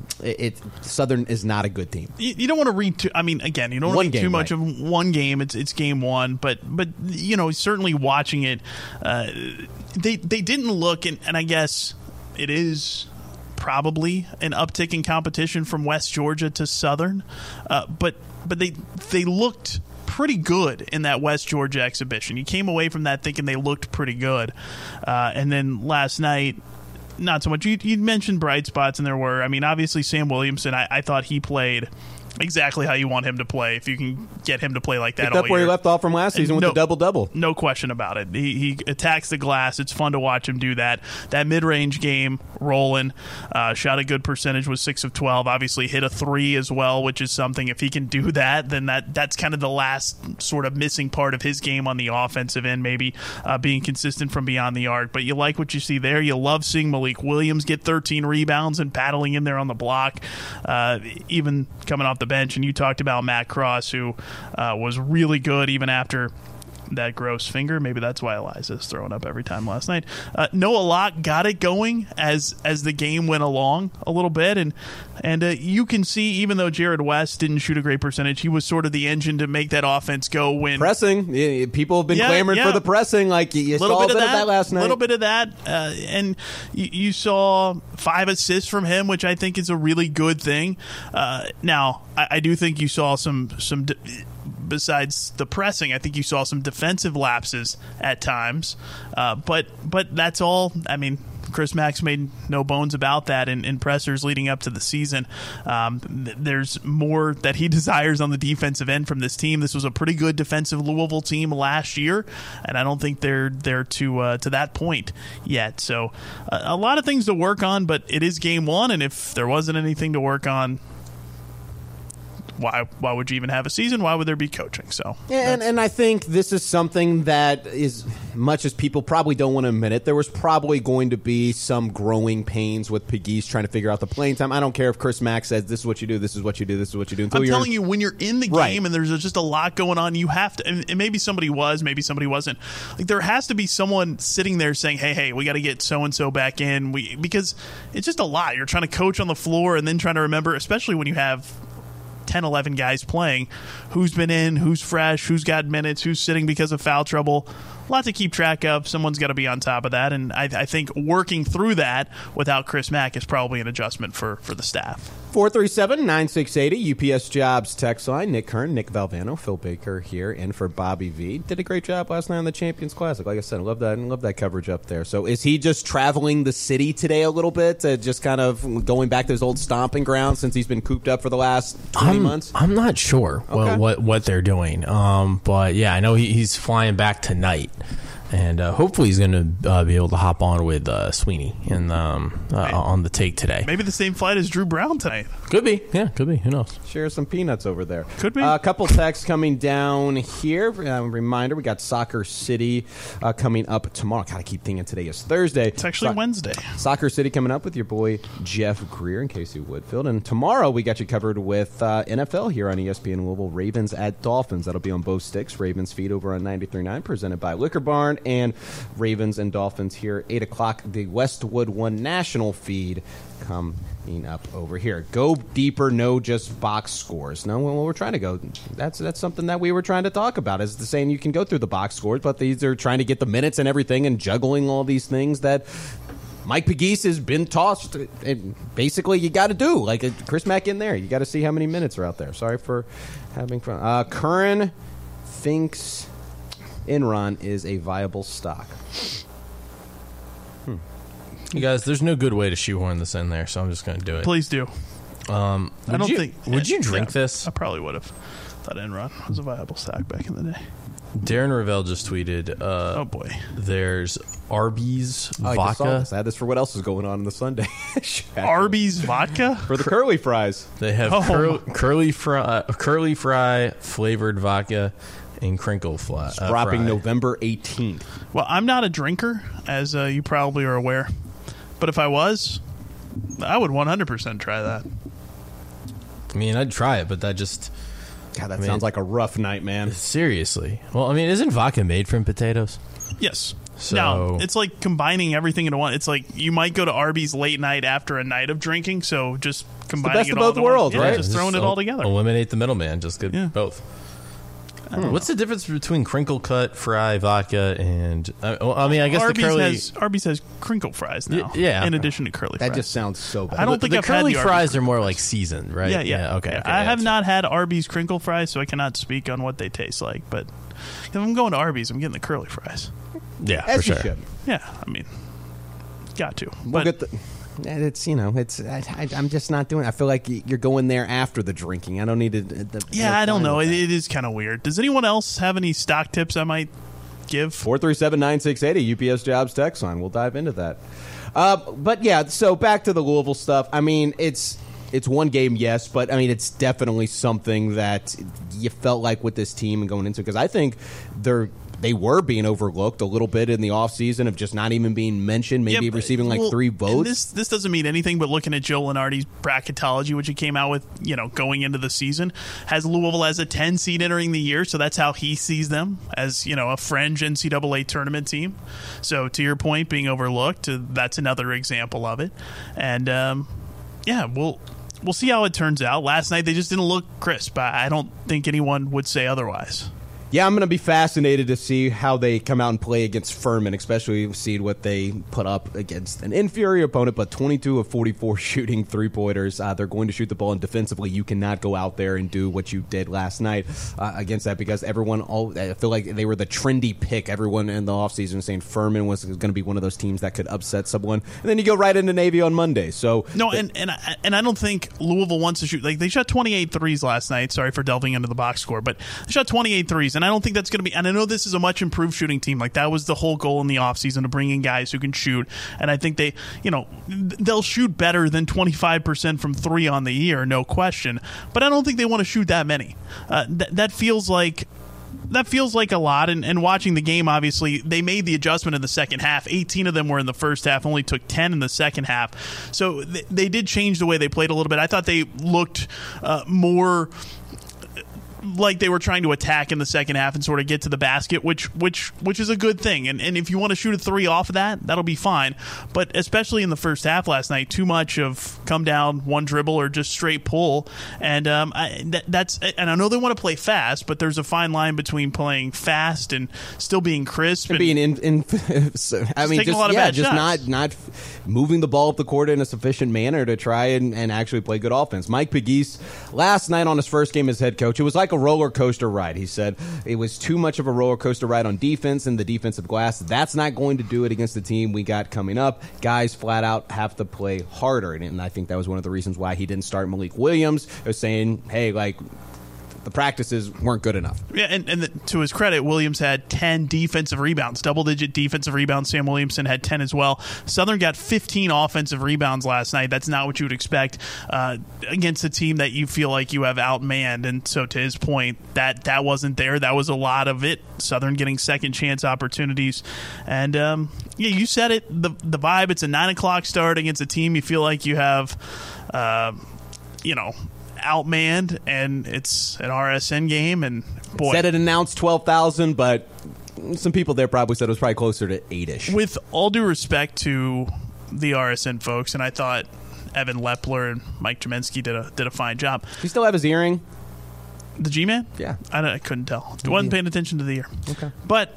Southern is not a good team. You don't want to read again, you don't want to read too much of one game. It's game one, but certainly watching it, they didn't look, and I guess it is probably an uptick in competition from West Georgia to Southern, but they looked pretty good in that West Georgia exhibition. You came away from that thinking they looked pretty good. And then last night, not so much. You mentioned bright spots, and there were. I mean, obviously Sam Williamson, I thought he played exactly how you want him to play. If you can get him to play like that Picked all up where year. he left off from last season with the double-double. No question about it. He attacks the glass. It's fun to watch him do that. That mid-range game rolling. Shot a good percentage, was 6 of 12. Obviously hit a 3 as well, which is something. If he can do that, then that's kind of the last sort of missing part of his game on the offensive end, maybe being consistent from beyond the arc. But you like what you see there. You love seeing Malik Williams get 13 rebounds and paddling in there on the block, even coming off the bench. And you talked about Matt Cross, who was really good even after that gross finger. Maybe that's why Eliza's throwing up every time last night. Noah Locke got it going as the game went along a little bit, and you can see, even though Jared West didn't shoot a great percentage, he was sort of the engine to make that offense go when pressing. People have been clamoring for the pressing. Like you saw a bit of that last night. A little bit of that, and you saw 5 assists from him, which I think is a really good thing. Now, I do think you saw some. Besides the pressing, I think you saw some defensive lapses at times, but that's all. I mean, Chris Mack's made no bones about that in pressers leading up to the season. There's more that he desires on the defensive end from this team. This was a pretty good defensive Louisville team last year, and I don't think they're to that point yet. So a lot of things to work on, but it is game 1, and if there wasn't anything to work on, why would you even have a season? Why would there be coaching? So and I think this is something that, is much as people probably don't want to admit it, there was probably going to be some growing pains with Pegues trying to figure out the playing time. I don't care if Chris Mack says this is what you do, this is what you do, this is what you do. I'm telling you, when you're in the game and there's just a lot going on, you have to. And maybe somebody was, maybe somebody wasn't. Like, there has to be someone sitting there saying, "Hey, we got to get so and so back in." Because it's just a lot. You're trying to coach on the floor and then trying to remember, especially when you have 10, 11 guys playing, who's been in, who's fresh, who's got minutes, who's sitting because of foul trouble. A lot to keep track of. Someone's got to be on top of that, and I think working through that without Chris Mack is probably an adjustment for the staff. 437-9680, UPS Jobs text line. Nick Kern, Nick Valvano, Phil Baker here, in for Bobby V. Did a great job last night on the Champions Classic. Like I said, I love that coverage up there. So is he just traveling the city today a little bit, just kind of going back to his old stomping ground since he's been cooped up for the last 20 months? I'm not sure what they're doing. But yeah, I know he's flying back tonight. And hopefully he's going to be able to hop on with Sweeney on the take today. Maybe the same flight as Drew Brown tonight. Could be. Yeah, could be. Who knows? Share some peanuts over there. Could be. A couple texts coming down here. Reminder, we got Soccer City coming up tomorrow. God, I keep thinking today is Thursday. It's actually Wednesday. Soccer City coming up with your boy Jeff Greer and Casey Woodfield. And tomorrow we got you covered with NFL here on ESPN Louisville. Ravens at Dolphins. That'll be on both sticks. Ravens feed over on 93.9, presented by Liquor Barn. And Ravens and Dolphins here, 8 o'clock, the Westwood One national feed coming up over here. Go deeper, no just box scores. No, well, we're trying to go. That's something that we were trying to talk about, is the saying you can go through the box scores, but these are trying to get the minutes and everything and juggling all these things that Mike Pegues has been tossed. And basically, you got to do. Like Chris Mack in there. You got to see how many minutes are out there. Sorry for having fun. Curran thinks Enron is a viable stock. You guys, there's no good way to shoehorn this in there, so I'm just going to do it. Please do. Would you drink this? I probably would have thought Enron was a viable stock back in the day. Darren Ravel just tweeted, oh boy, there's Arby's I vodka. had this for what else is going on the Sunday. Arby's vodka? For the curly fries. They have curly fry flavored vodka and crinkle fry. Dropping November 18th. Well, I'm not a drinker, as you probably are aware. But if I was, I would 100% try that. I mean, I'd try it, but that just... God, that sounds like a rough night, man. Seriously. Well, I mean, isn't vodka made from potatoes? Yes. So no, it's like combining everything into one. It's like you might go to Arby's late night after a night of drinking, so just combining best it of all both worlds, one. right? Yeah, just throwing it all together. Eliminate the middleman. Just get both. What's the difference between crinkle cut, fry, vodka, and I guess Arby's the curly Arby's has crinkle fries now. Yeah. In addition to curly fries. That just sounds so bad. I don't think the I've curly had the fries Arby's are more like seasoned, right? Yeah. Okay. I have not had Arby's crinkle fries, so I cannot speak on what they taste like. But if I'm going to Arby's, I'm getting the curly fries. Yeah, As for you sure. should. Yeah, I mean, got to. We'll But get I'm just not doing it. I feel like you're going there after the drinking. I don't need to. I don't know. It is kind of weird. Does anyone else have any stock tips I might give? 437-9680 UPS Jobs text line. We'll dive into that. But yeah, so back to the Louisville stuff. I mean, it's one game, yes, but I mean, it's definitely something that you felt like with this team and going into, because I think they were being overlooked a little bit in the offseason of just not even being mentioned, maybe receiving like 3 votes. This doesn't mean anything, but looking at Joe Lunardi's bracketology, which he came out with, going into the season, has Louisville as a 10 seed entering the year, so that's how he sees them, as, a fringe NCAA tournament team. So to your point, being overlooked, that's another example of it. And, we'll see how it turns out. Last night, they just didn't look crisp. I don't think anyone would say otherwise. Yeah, I'm going to be fascinated to see how they come out and play against Furman, especially see what they put up against an inferior opponent, but 22 of 44 shooting three-pointers. They're going to shoot the ball, and defensively, you cannot go out there and do what you did last night against that, because I feel like they were the trendy pick. Everyone in the offseason saying Furman was going to be one of those teams that could upset someone, and then you go right into Navy on Monday. So no, and I don't think Louisville wants to shoot. Like, they shot 28 threes last night. Sorry for delving into the box score, but they shot 28 threes, and I don't think that's going to be, and I know this is a much improved shooting team. Like, that was the whole goal in the offseason, to bring in guys who can shoot. And I think they'll shoot better than 25% from 3 on the year, no question. But I don't think they want to shoot that many. That feels like a lot. And watching the game, obviously, they made the adjustment in the second half. 18 of them were in the first half, only took 10 in the second half. So they did change the way they played a little bit. I thought they looked more like they were trying to attack in the second half and sort of get to the basket, which is a good thing. And if you want to shoot a 3 off of that, that'll be fine. But especially in the first half last night, too much of come down, one dribble, or just straight pull. And that's and I know they want to play fast, but there's a fine line between playing fast and still being crisp and being not moving the ball up the court in a sufficient manner to try and actually play good offense. Mike Pegues last night on his first game as head coach, it was like a roller coaster ride. He said it was too much of a roller coaster ride on defense and the defensive glass. That's not going to do it against the team we got coming up. Guys flat out have to play harder, and I think that was one of the reasons why he didn't start Malik Williams. He was saying, hey, the practices weren't good enough. Yeah, and to his credit, Williams had 10 defensive rebounds, double-digit defensive rebounds. Sam Williamson had 10 as well. Southern got 15 offensive rebounds last night. That's not what you would expect against a team that you feel like you have outmanned. And so to his point, that wasn't there. That was a lot of it. Southern getting second-chance opportunities. And, you said it, the vibe, it's a 9 o'clock start against a team you feel like you have, outmanned, and it's an RSN game, and boy, said it announced 12,000, but some people there probably said it was probably closer to 8-ish. With all due respect to the RSN folks, and I thought Evan Lepler and Mike Tremensky did a fine job. Do you still have his earring? The G-Man? Yeah, I couldn't tell. I wasn't paying attention to the ear. Okay, but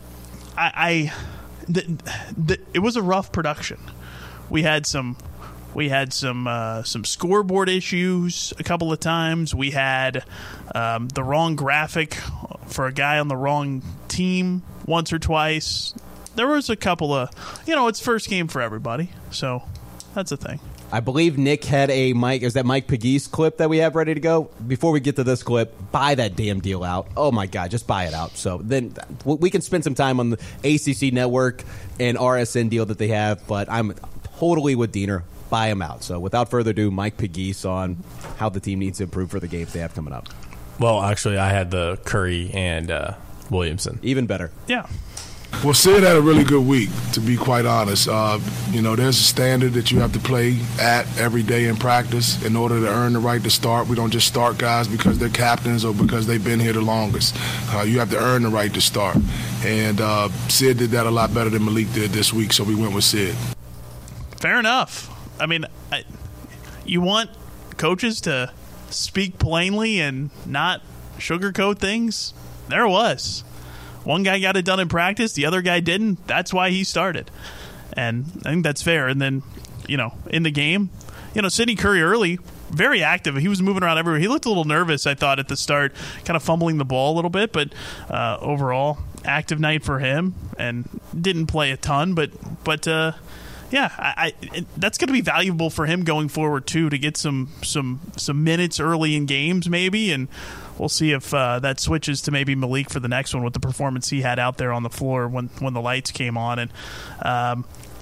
it was a rough production. We had some scoreboard issues a couple of times. We had the wrong graphic for a guy on the wrong team once or twice. There was a couple of, it's first game for everybody, so that's a thing. I believe Nick had a Mike. Is that Mike Pegues clip that we have ready to go? Before we get to this clip, buy that damn deal out. Oh my God, just buy it out. So then we can spend some time on the ACC network and RSN deal that they have. But I'm totally with Diener. Buy him out. So without further ado, Mike Pegues on how the team needs to improve for the games they have coming up. Well, actually, I had the Curry and Williamson. Even better. Yeah. Well, Sid had a really good week, to be quite honest. There's a standard that you have to play at every day in practice in order to earn the right to start. We don't just start guys because they're captains or because they've been here the longest. You have to earn the right to start. And Sid did that a lot better than Malik did this week, so we went with Sid. Fair enough. I mean, you want coaches to speak plainly and not sugarcoat things? there it was. One guy got it done in practice, the other guy didn't. That's why he started. And I think that's fair. And then, in the game, Sidney Curry early, very active. He was moving around everywhere. He looked a little nervous, I thought, at the start, kind of fumbling the ball a little bit. But overall, active night for him, and didn't play a ton. But that's going to be valuable for him going forward, too, to get some minutes early in games maybe. And we'll see if that switches to maybe Malik for the next one with the performance he had out there on the floor when the lights came on. And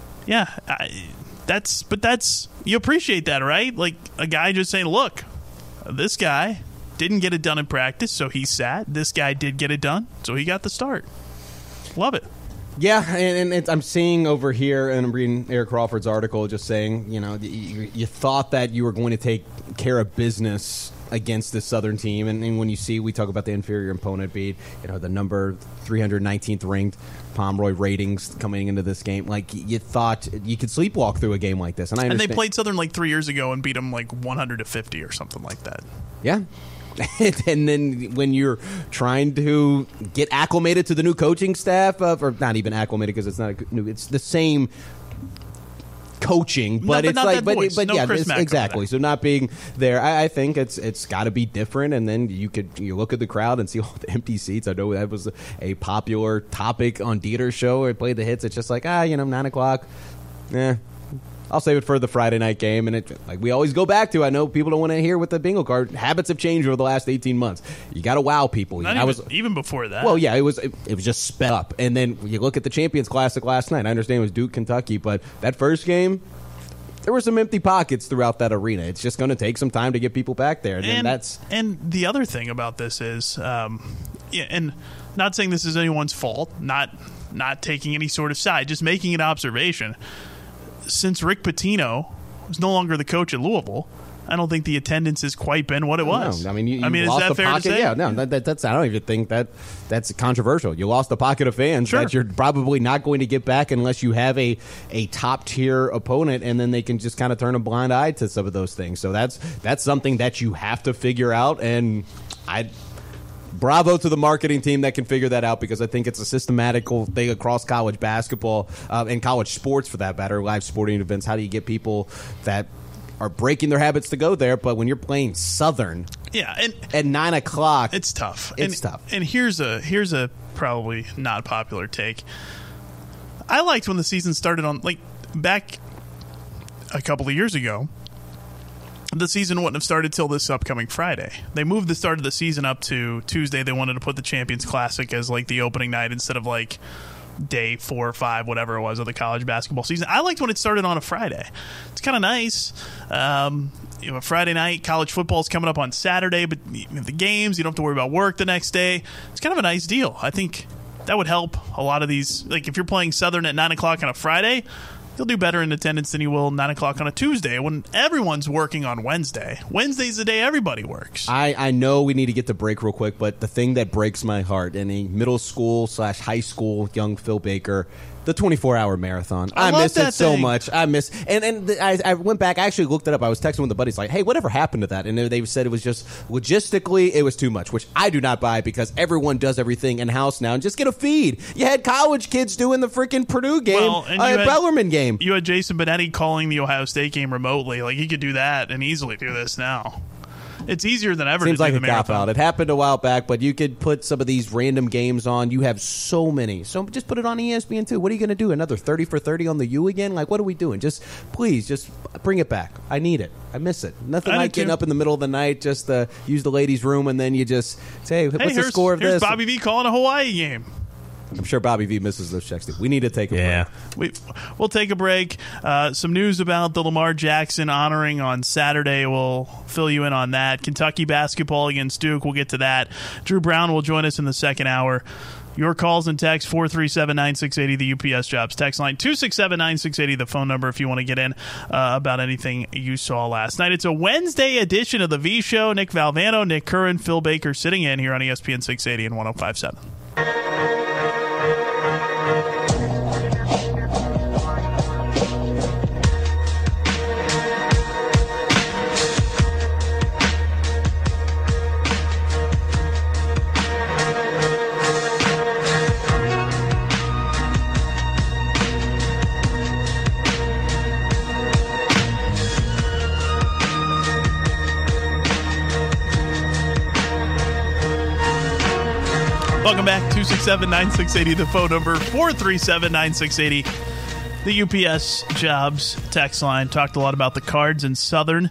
that's you appreciate that, right? Like a guy just saying, look, this guy didn't get it done in practice, so he sat. This guy did get it done, so he got the start. Love it. Yeah, and I'm seeing over here, and I'm reading Eric Crawford's article, just saying, you thought that you were going to take care of business against this Southern team, and when we talk about the inferior opponent beat, the number 319th ranked Pomeroy ratings coming into this game, like you thought you could sleepwalk through a game like this, and they played Southern like 3 years ago and beat them like 100-50 or something like that. Yeah. And then when you're trying to get acclimated to the new coaching staff, or not even acclimated because it's not it's the same coaching, but it's like, but yeah, exactly. So not being there, I think it's got to be different. And then you look at the crowd and see all the empty seats. I know that was a popular topic on Dieter's show where he played the hits. It's just like 9 o'clock. I'll save it for the Friday night game, and like we always go back to. I know people don't want to hear with the bingo card. Habits have changed over the last 18 months. You got to wow people. Even before that. Well, yeah, it was just sped up. And then you look at the Champions Classic last night. I understand it was Duke, Kentucky, but that first game, there were some empty pockets throughout that arena. It's just going to take some time to get people back there, and the other thing about this is, and not saying this is anyone's fault, not taking any sort of side, just making an observation. Since Rick Pitino is no longer the coach at Louisville, I don't think the attendance has quite been what it was. No, I mean, you is lost that the fair pocket. to say? Yeah, no, that's. I don't even think that's controversial. You lost the pocket of fans sure. that you're probably not going to get back unless you have a top tier opponent, and then they can just kind of turn a blind eye to some of those things. So that's something that you have to figure out, and bravo to the marketing team that can figure that out, because I think it's a systematical thing across college basketball and college sports, for that matter, live sporting events. How do you get people that are breaking their habits to go there? But when you're playing Southern, at 9 o'clock, it's tough. It's tough. And here's a probably not popular take. I liked when the season started on back a couple of years ago. The season wouldn't have started till this upcoming Friday. They moved the start of the season up to Tuesday. They wanted to put the Champions Classic as the opening night instead of day 4 or 5, whatever it was, of the college basketball season. I liked when it started on a Friday. It's kind of nice. A Friday night, college football's coming up on Saturday, but the games, you don't have to worry about work the next day. It's kind of a nice deal. I think that would help a lot of these. If you're playing Southern at 9 o'clock on a Friday, you'll do better in attendance than you will 9 o'clock on a Tuesday when everyone's working on Wednesday. Wednesday's the day everybody works. I know we need to get to break real quick, but the thing that breaks my heart, in a middle school / high school young Phil Baker, the 24-hour marathon. I miss it so much. I went back. I actually looked it up. I was texting with the buddies hey, whatever happened to that? And they said it was just logistically, it was too much, which I do not buy, because everyone does everything in-house now. And just get a feed. You had college kids doing the freaking Purdue game, Bellarmine game. You had Jason Benetti calling the Ohio State game remotely. He could do that and easily do this now. It's easier than ever. Seems to do like the a marathon. cop-out. It happened a while back, but you could put some of these random games on. You have so many. So just put it on ESPN too. What are you going to do? Another 30 for 30 on the U again? What are we doing? Please, bring it back. I need it. I miss it. Nothing like getting up in the middle of the night, just use the ladies' room, and then you just say, what's the score of this? Here's Bobby V calling a Hawaii game. I'm sure Bobby V misses those checks too. We need to take a break. We'll take a break. Some news about the Lamar Jackson honoring on Saturday. We'll fill you in on that. Kentucky basketball against Duke. We'll get to that. Drew Brown will join us in the second hour. Your calls and texts, 437-9680, the UPS Jobs text line, 267-9680, the phone number if you want to get in about anything you saw last night. It's a Wednesday edition of the V Show. Nick Valvano, Nick Curran, Phil Baker sitting in here on ESPN 680 and 105.7. Welcome back. 267-9680, the phone number. 437-9680, the UPS Jobs text line. Talked a lot about the Cards and Southern.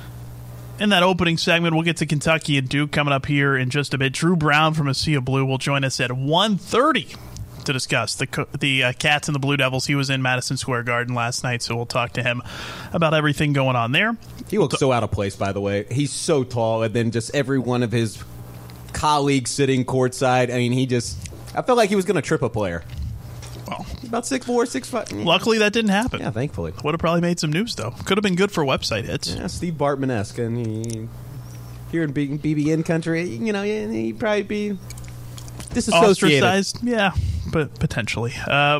In that opening segment, we'll get to Kentucky and Duke coming up here in just a bit. Drew Brown from A Sea of Blue will join us at 1:30 to discuss the Cats and the Blue Devils. He was in Madison Square Garden last night, so we'll talk to him about everything going on there. He looks so out of place, by the way. He's so tall, and then just every one of his colleagues sitting courtside. I mean, I felt like he was going to trip a player. Well, about 6'4", 6'5". Luckily, that didn't happen. Yeah, thankfully. Would have probably made some news, though. Could have been good for website hits. Yeah, Steve Bartman-esque. And here in BBN country, he'd probably be disassociated. Ostracized? Yeah, but potentially.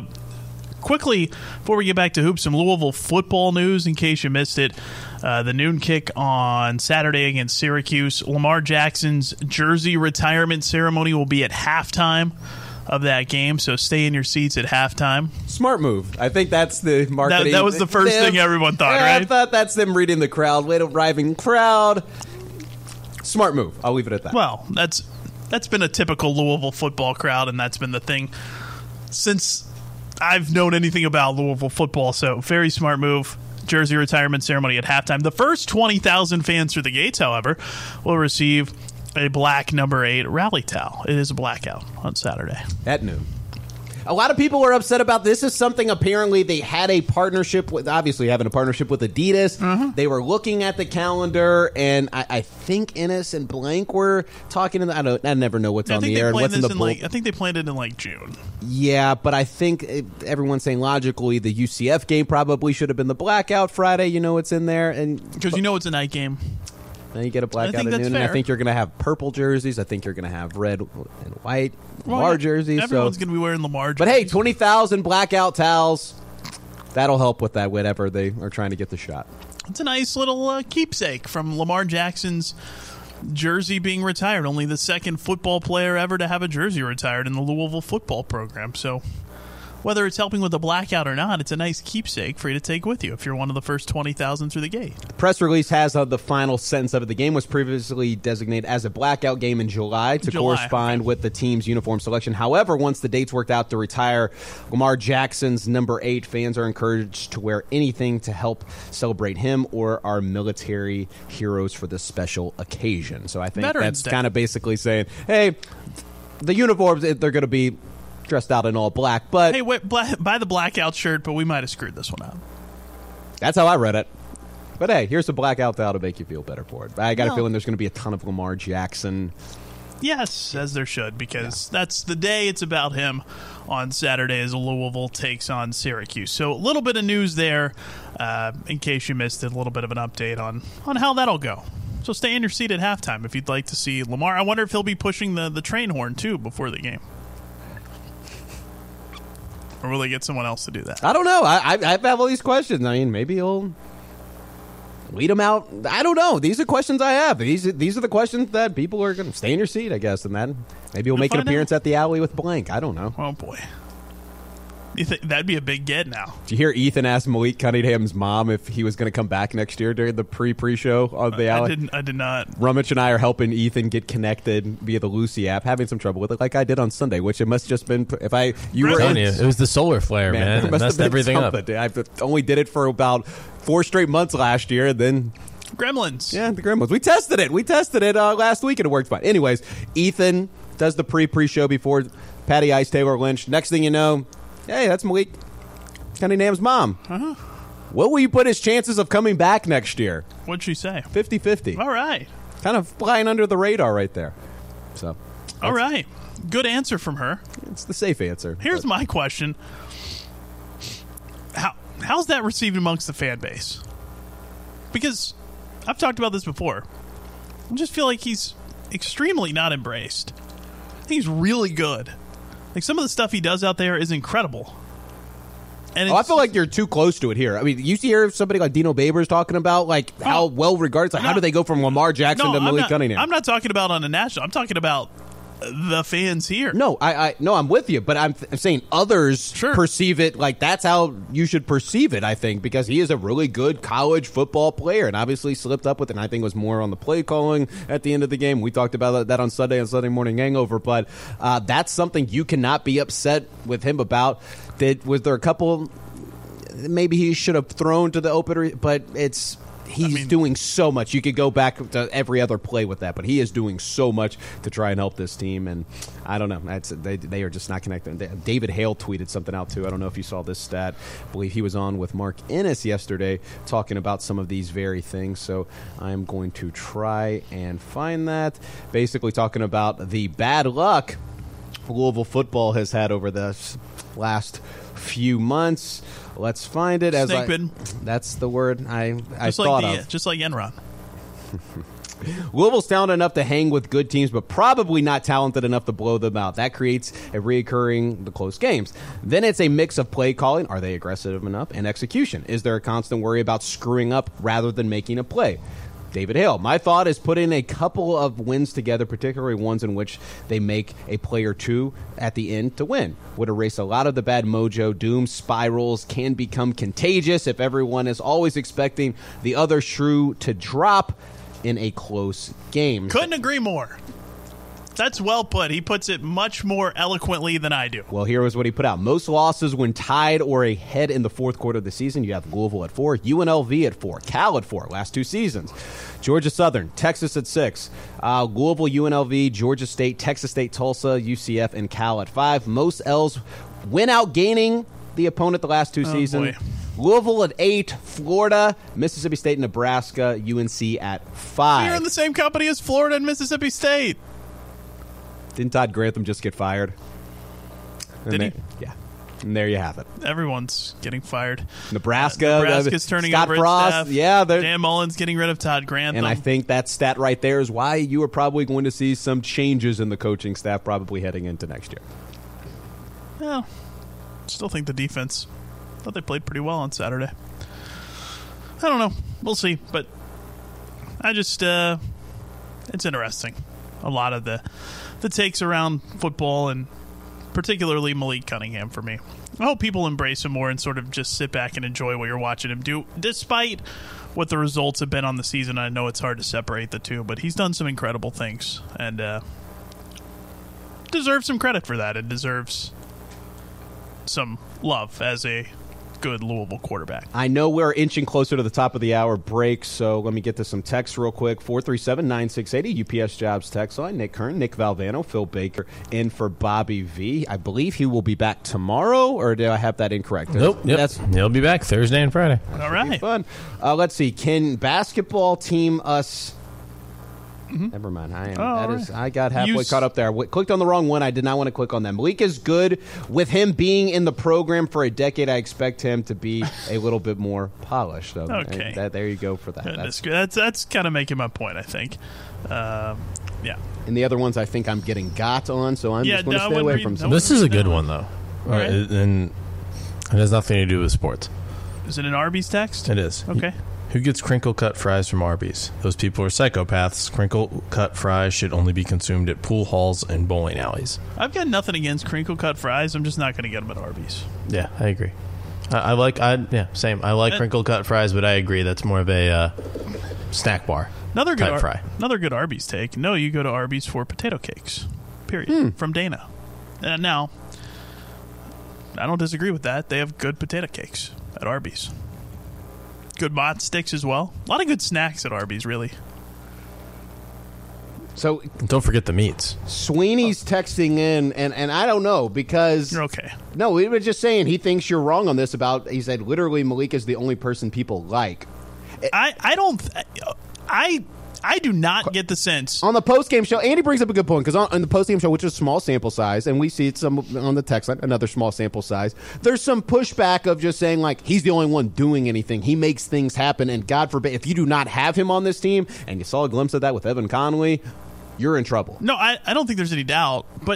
Quickly, before we get back to hoops, some Louisville football news in case you missed it. The noon kick on Saturday against Syracuse. Lamar Jackson's jersey retirement ceremony will be at halftime of that game, so stay in your seats at halftime. Smart move. I think that's the marketing. That was the first thing everyone thought, right? I thought that's them reading the crowd. Way to driving crowd. Smart move. I'll leave it at that. Well, that's been a typical Louisville football crowd, and that's been the thing since I've known anything about Louisville football, so very smart move. Jersey retirement ceremony at halftime. The first 20,000 fans through the gates, however, will receive a black number 8 rally towel. It is a blackout on Saturday. At noon. A lot of people were upset about this. Is something apparently they had a partnership with, obviously having a partnership with Adidas. Mm-hmm. They were looking at the calendar, and I think Ennis and Blank were talking to them. I never know what's on the air and what's in the book. I think they planned it in June. Yeah, but I think everyone's saying logically the UCF game probably should have been the blackout Friday. It's in there. Because it's a night game. Now you get a blackout at noon, and I think you're going to have purple jerseys. I think you're going to have red and white Lamar jerseys. Everyone's going to be wearing Lamar jerseys. But hey, 20,000 blackout towels. That'll help with that, whatever they are trying to get the shot. It's a nice little keepsake from Lamar Jackson's jersey being retired. Only the second football player ever to have a jersey retired in the Louisville football program. So whether it's helping with a blackout or not, it's a nice keepsake for you to take with you if you're one of the first 20,000 through the gate. The press release has the final sentence of it. The game was previously designated as a blackout game in July to correspond with the team's uniform selection. However, once the dates worked out to retire Lamar Jackson's number 8, fans are encouraged to wear anything to help celebrate him or our military heroes for this special occasion. So I think that's kind of basically saying, hey, the uniforms, they're going to be dressed out in all black, but hey, wait, buy the blackout shirt, but we might have screwed this one up. That's how I read it. But hey, here's a blackout towel to make you feel better for it. I got a feeling there's going to be a ton of Lamar Jackson. Yes, as there should, because that's the day it's about him on Saturday as Louisville takes on Syracuse. So a little bit of news there, in case you missed it, a little bit of an update on how that'll go. So stay in your seat at halftime if you'd like to see Lamar. I wonder if he'll be pushing the train horn, too, before the game. Or will they get someone else to do that? I don't know. I have all these questions. I mean, maybe he'll lead them out. I don't know. These are questions I have. These are the questions that people are going to stay in your seat, I guess. And then maybe he'll make an appearance at the alley with Blank. I don't know. Oh, boy. You think that'd be a big get now? Did you hear Ethan ask Malik Cunningham's mom if he was going to come back next year during the pre-show on the alley? I did not. Rummich and I are helping Ethan get connected via the Lucy app, having some trouble with it, like I did on Sunday, which it must just been it was the solar flare, man. It messed everything up. I only did it for about 4 straight months last year, and then Gremlins. Yeah, the Gremlins. We tested it last week, and it worked fine. Anyways, Ethan does the pre-show before Patty Ice, Taylor Lynch. Next thing you know, hey, that's Malik Cunningham's mom. Uh-huh. What will you put his chances of coming back next year? What'd she say? 50-50. All right. Kind of flying under the radar right there. So, all right. Good answer from her. It's the safe answer. Here's my question. How's that received amongst the fan base? Because I've talked about this before. I just feel like he's extremely not embraced. I think he's really good. Like, some of the stuff he does out there is incredible. And I feel like you're too close to it here. I mean, you hear somebody like Dino Babers talking about how well regarded. How do they go from Lamar Jackson to Malik Cunningham? I'm not talking about on a national. I'm talking about the fans here. No, I'm with you, but I'm saying others perceive it like that's how you should perceive it, I think, because he is a really good college football player and obviously slipped up with it, and I think it was more on the play calling at the end of the game. We talked about that on Sunday Morning Hangover, but that's something you cannot be upset with him about. Was there a couple maybe he should have thrown to the opener, but he's doing so much. You could go back to every other play with that, but he is doing so much to try and help this team, and I don't know. They are just not connected. David Hale tweeted something out, too. I don't know if you saw this stat. I believe he was on with Mark Ennis yesterday talking about some of these very things, so I'm going to try and find that. Basically talking about the bad luck Louisville football has had over the last few months. Let's find it. That's the word I thought of. Just like Enron. Louisville's talented enough to hang with good teams, but probably not talented enough to blow them out. That creates a reoccurring the close games. Then it's a mix of play calling. Are they aggressive enough? And execution. Is there a constant worry about screwing up rather than making a play? David Hale. My thought is put in a couple of wins together, particularly ones in which they make a play or two at the end to win. Would erase a lot of the bad mojo. Doom spirals can become contagious if everyone is always expecting the other shoe to drop in a close game. Couldn't agree more. That's well put. He puts it much more eloquently than I do. Well, here was what he put out. Most losses when tied or ahead in the fourth quarter of the season. You have Louisville at 4, UNLV at 4, Cal at 4, last 2 seasons. Georgia Southern, Texas at 6, Louisville, UNLV, Georgia State, Texas State, Tulsa, UCF, and Cal at 5. Most L's win out gaining the opponent the last 2 seasons. Boy. Louisville at 8, Florida, Mississippi State, Nebraska, UNC at 5. You're in the same company as Florida and Mississippi State. Didn't Todd Grantham just get fired? Did he? Yeah. And there you have it. Everyone's getting fired. Nebraska's turning Scott over Frost. its staff. Yeah, Dan Mullen's getting rid of Todd Grantham. And I think that stat right there is why you are probably going to see some changes in the coaching staff probably heading into next year. Well, still think the defense, thought they played pretty well on Saturday. I don't know. We'll see. But I just, it's interesting. A lot of the takes around football and particularly Malik Cunningham for me. I hope people embrace him more and sort of just sit back and enjoy what you're watching him do, despite what the results have been on the season. I know it's hard to separate the two, but he's done some incredible things and deserves some credit for that. It deserves some love as a good Louisville quarterback. I know we're inching closer to the top of the hour break, so let me get to some text real quick. 437-9680, UPS Jobs text line. Nick Kern, Nick Valvano, Phil Baker in for Bobby V. I believe he will be back tomorrow, or did I have that incorrect? Nope. Yep. He'll be back Thursday and Friday. All right. Fun. Let's see. Can basketball team us... Never mind. I got halfway caught up there. Clicked on the wrong one. I did not want to click on that. Malik is good. With him being in the program for a decade, I expect him to be a little bit more polished. So okay. There you go for that. That's kind of making my point, I think. Yeah. And the other ones I think I'm getting got on, so I'm just going to stay away from some. This is a good one, though. Right. And it has nothing to do with sports. Is it an Arby's text? It is. Okay. Who gets crinkle-cut fries from Arby's? Those people are psychopaths. Crinkle-cut fries should only be consumed at pool halls and bowling alleys. I've got nothing against crinkle-cut fries. I'm just not going to get them at Arby's. Yeah, I agree. Same. I like crinkle-cut fries, but I agree that's more of a snack bar type fry. Another good Arby's take. No, you go to Arby's for potato cakes. Period. From Dana. And now, I don't disagree with that. They have good potato cakes at Arby's. Good mott sticks as well. A lot of good snacks at Arby's, really. So don't forget the meats. Sweeney's texting in, and I don't know because you're okay. No, he was just saying he thinks you're wrong on this. He said literally Malik is the only person people like. I do not get the sense. On the post-game show, Andy brings up a good point, because on the post-game show, which is a small sample size, and we see it some on the text line, another small sample size, there's some pushback of just saying, like, he's the only one doing anything. He makes things happen, and God forbid, if you do not have him on this team, and you saw a glimpse of that with Evan Conley, you're in trouble. No, I don't think there's any doubt, but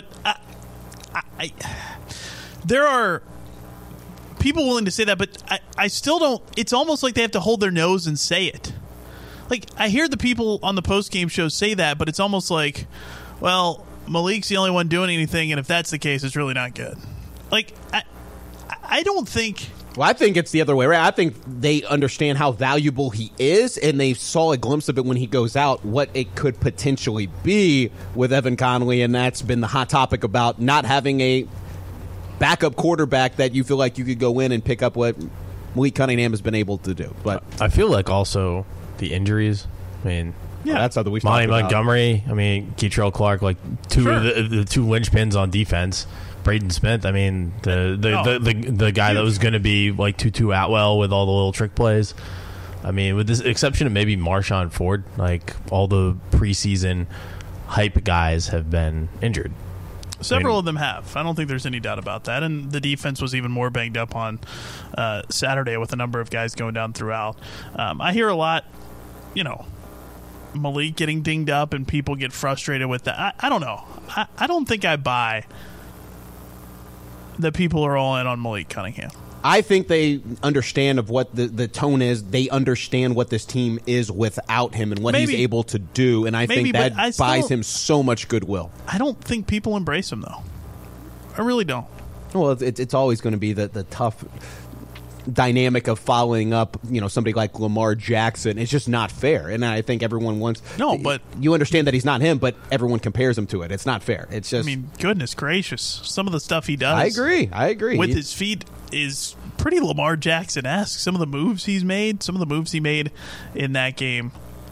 there are people willing to say that, but I still don't. It's almost like they have to hold their nose and say it. Like, I hear the people on the post-game show say that, but it's almost like, well, Malik's the only one doing anything, and if that's the case, it's really not good. Like, I don't think... Well, I think it's the other way around. I think they understand how valuable he is, and they saw a glimpse of it when he goes out, what it could potentially be with Evan Conley, and that's been the hot topic about not having a backup quarterback that you feel like you could go in and pick up what Malik Cunningham has been able to do. But I feel like also the injuries. I mean, that's something we've Monty talked about. Montgomery. I mean, Keitrell Clark, like two of the two linchpins on defense. Braden Smith. I mean, the guy that was going to be like Tutu Atwell with all the little trick plays. I mean, with the exception of maybe Marshawn Ford, like all the preseason hype guys have been injured. Several of them have. I don't think there's any doubt about that. And the defense was even more banged up on Saturday with a number of guys going down throughout. I hear a lot, Malik getting dinged up and people get frustrated with that. I don't know. I don't think I buy that people are all in on Malik Cunningham. I think they understand of what the tone is. They understand what this team is without him and what he's able to do, and I think that buys him so much goodwill. I don't think people embrace him, though. I really don't. Well, it's always going to be the tough dynamic of following up, somebody like Lamar Jackson. It's just not fair, and I think everyone wants. No, but you understand that he's not him, but everyone compares him to it. It's not fair. It's just. I mean, goodness gracious, some of the stuff he does. I agree. With his feet is pretty Lamar Jackson-esque. Some of the moves he's made, some of the moves he made in that game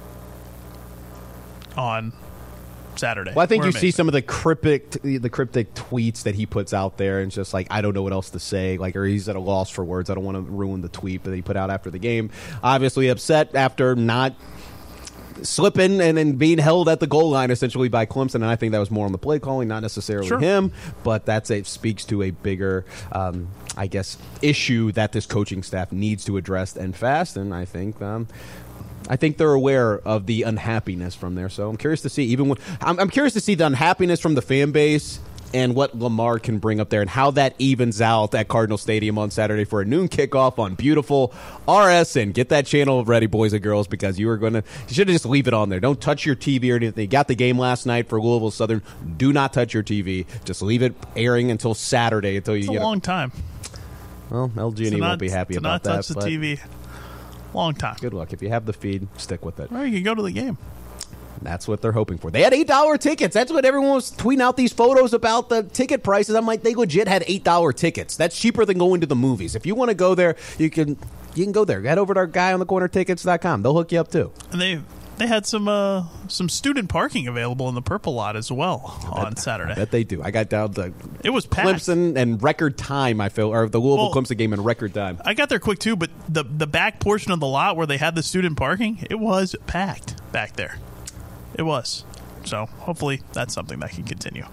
on Saturday. Well, I think you see some of the cryptic tweets that he puts out there, and it's just like, I don't know what else to say, or he's at a loss for words. I don't want to ruin the tweet that he put out after the game. Obviously upset after not slipping and then being held at the goal line essentially by Clemson, and I think that was more on the play calling, not necessarily him, but speaks to a bigger I guess issue that this coaching staff needs to address and fast, and I think they're aware of the unhappiness from there. So I'm curious to see. I'm curious to see the unhappiness from the fan base and what Lamar can bring up there and how that evens out at Cardinal Stadium on Saturday for a noon kickoff on beautiful RSN. Get that channel ready, boys and girls, because you should just leave it on there. Don't touch your TV or anything. You got the game last night for Louisville Southern. Do not touch your TV. Just leave it airing until Saturday. It's a long time. Well, LG&E won't be happy about that. To not touch the TV. Long time. Good luck. If you have the feed, stick with it. Or you can go to the game. That's what they're hoping for. They had $8 tickets. That's what everyone was tweeting out these photos about the ticket prices. I'm like, they legit had $8 tickets. That's cheaper than going to the movies. If you want to go there, you can go there. Head over to our guy on the corner tickets.com. They'll hook you up too. And they had some student parking available in the purple lot as well on Saturday. I bet they do. I got down to it was packed. Clemson and record time, I feel, or the Louisville Clemson game in record time. I got there quick too, but the back portion of the lot where they had the student parking, it was packed back there. It was. So hopefully that's something that can continue.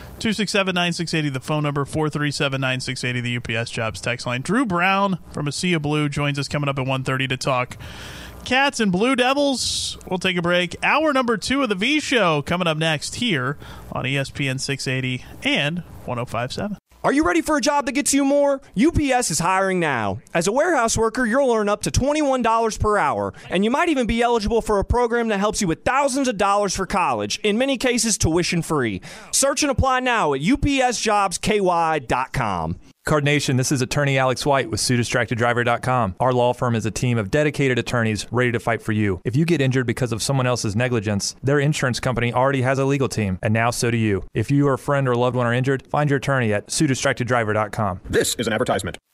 267-9680, the phone number, 437-9680, the UPS Jobs text line. Drew Brown from A Sea of Blue joins us coming up at 1:30 to talk Cats and Blue Devils. We'll take a break. Hour number 2 of the V Show coming up next here on ESPN 680 and 105.7. Are you ready for a job that gets you more? UPS is hiring now. As a warehouse worker, you'll earn up to $21 per hour, and you might even be eligible for a program that helps you with thousands of dollars for college, in many cases tuition free. Search and apply now at upsjobsky.com. Card Nation, this is attorney Alex White with SueDistractedDriver.com. Our law firm is a team of dedicated attorneys ready to fight for you. If you get injured because of someone else's negligence, their insurance company already has a legal team, and now so do you. If you or a friend or loved one are injured, find your attorney at SueDistractedDriver.com. This is an advertisement.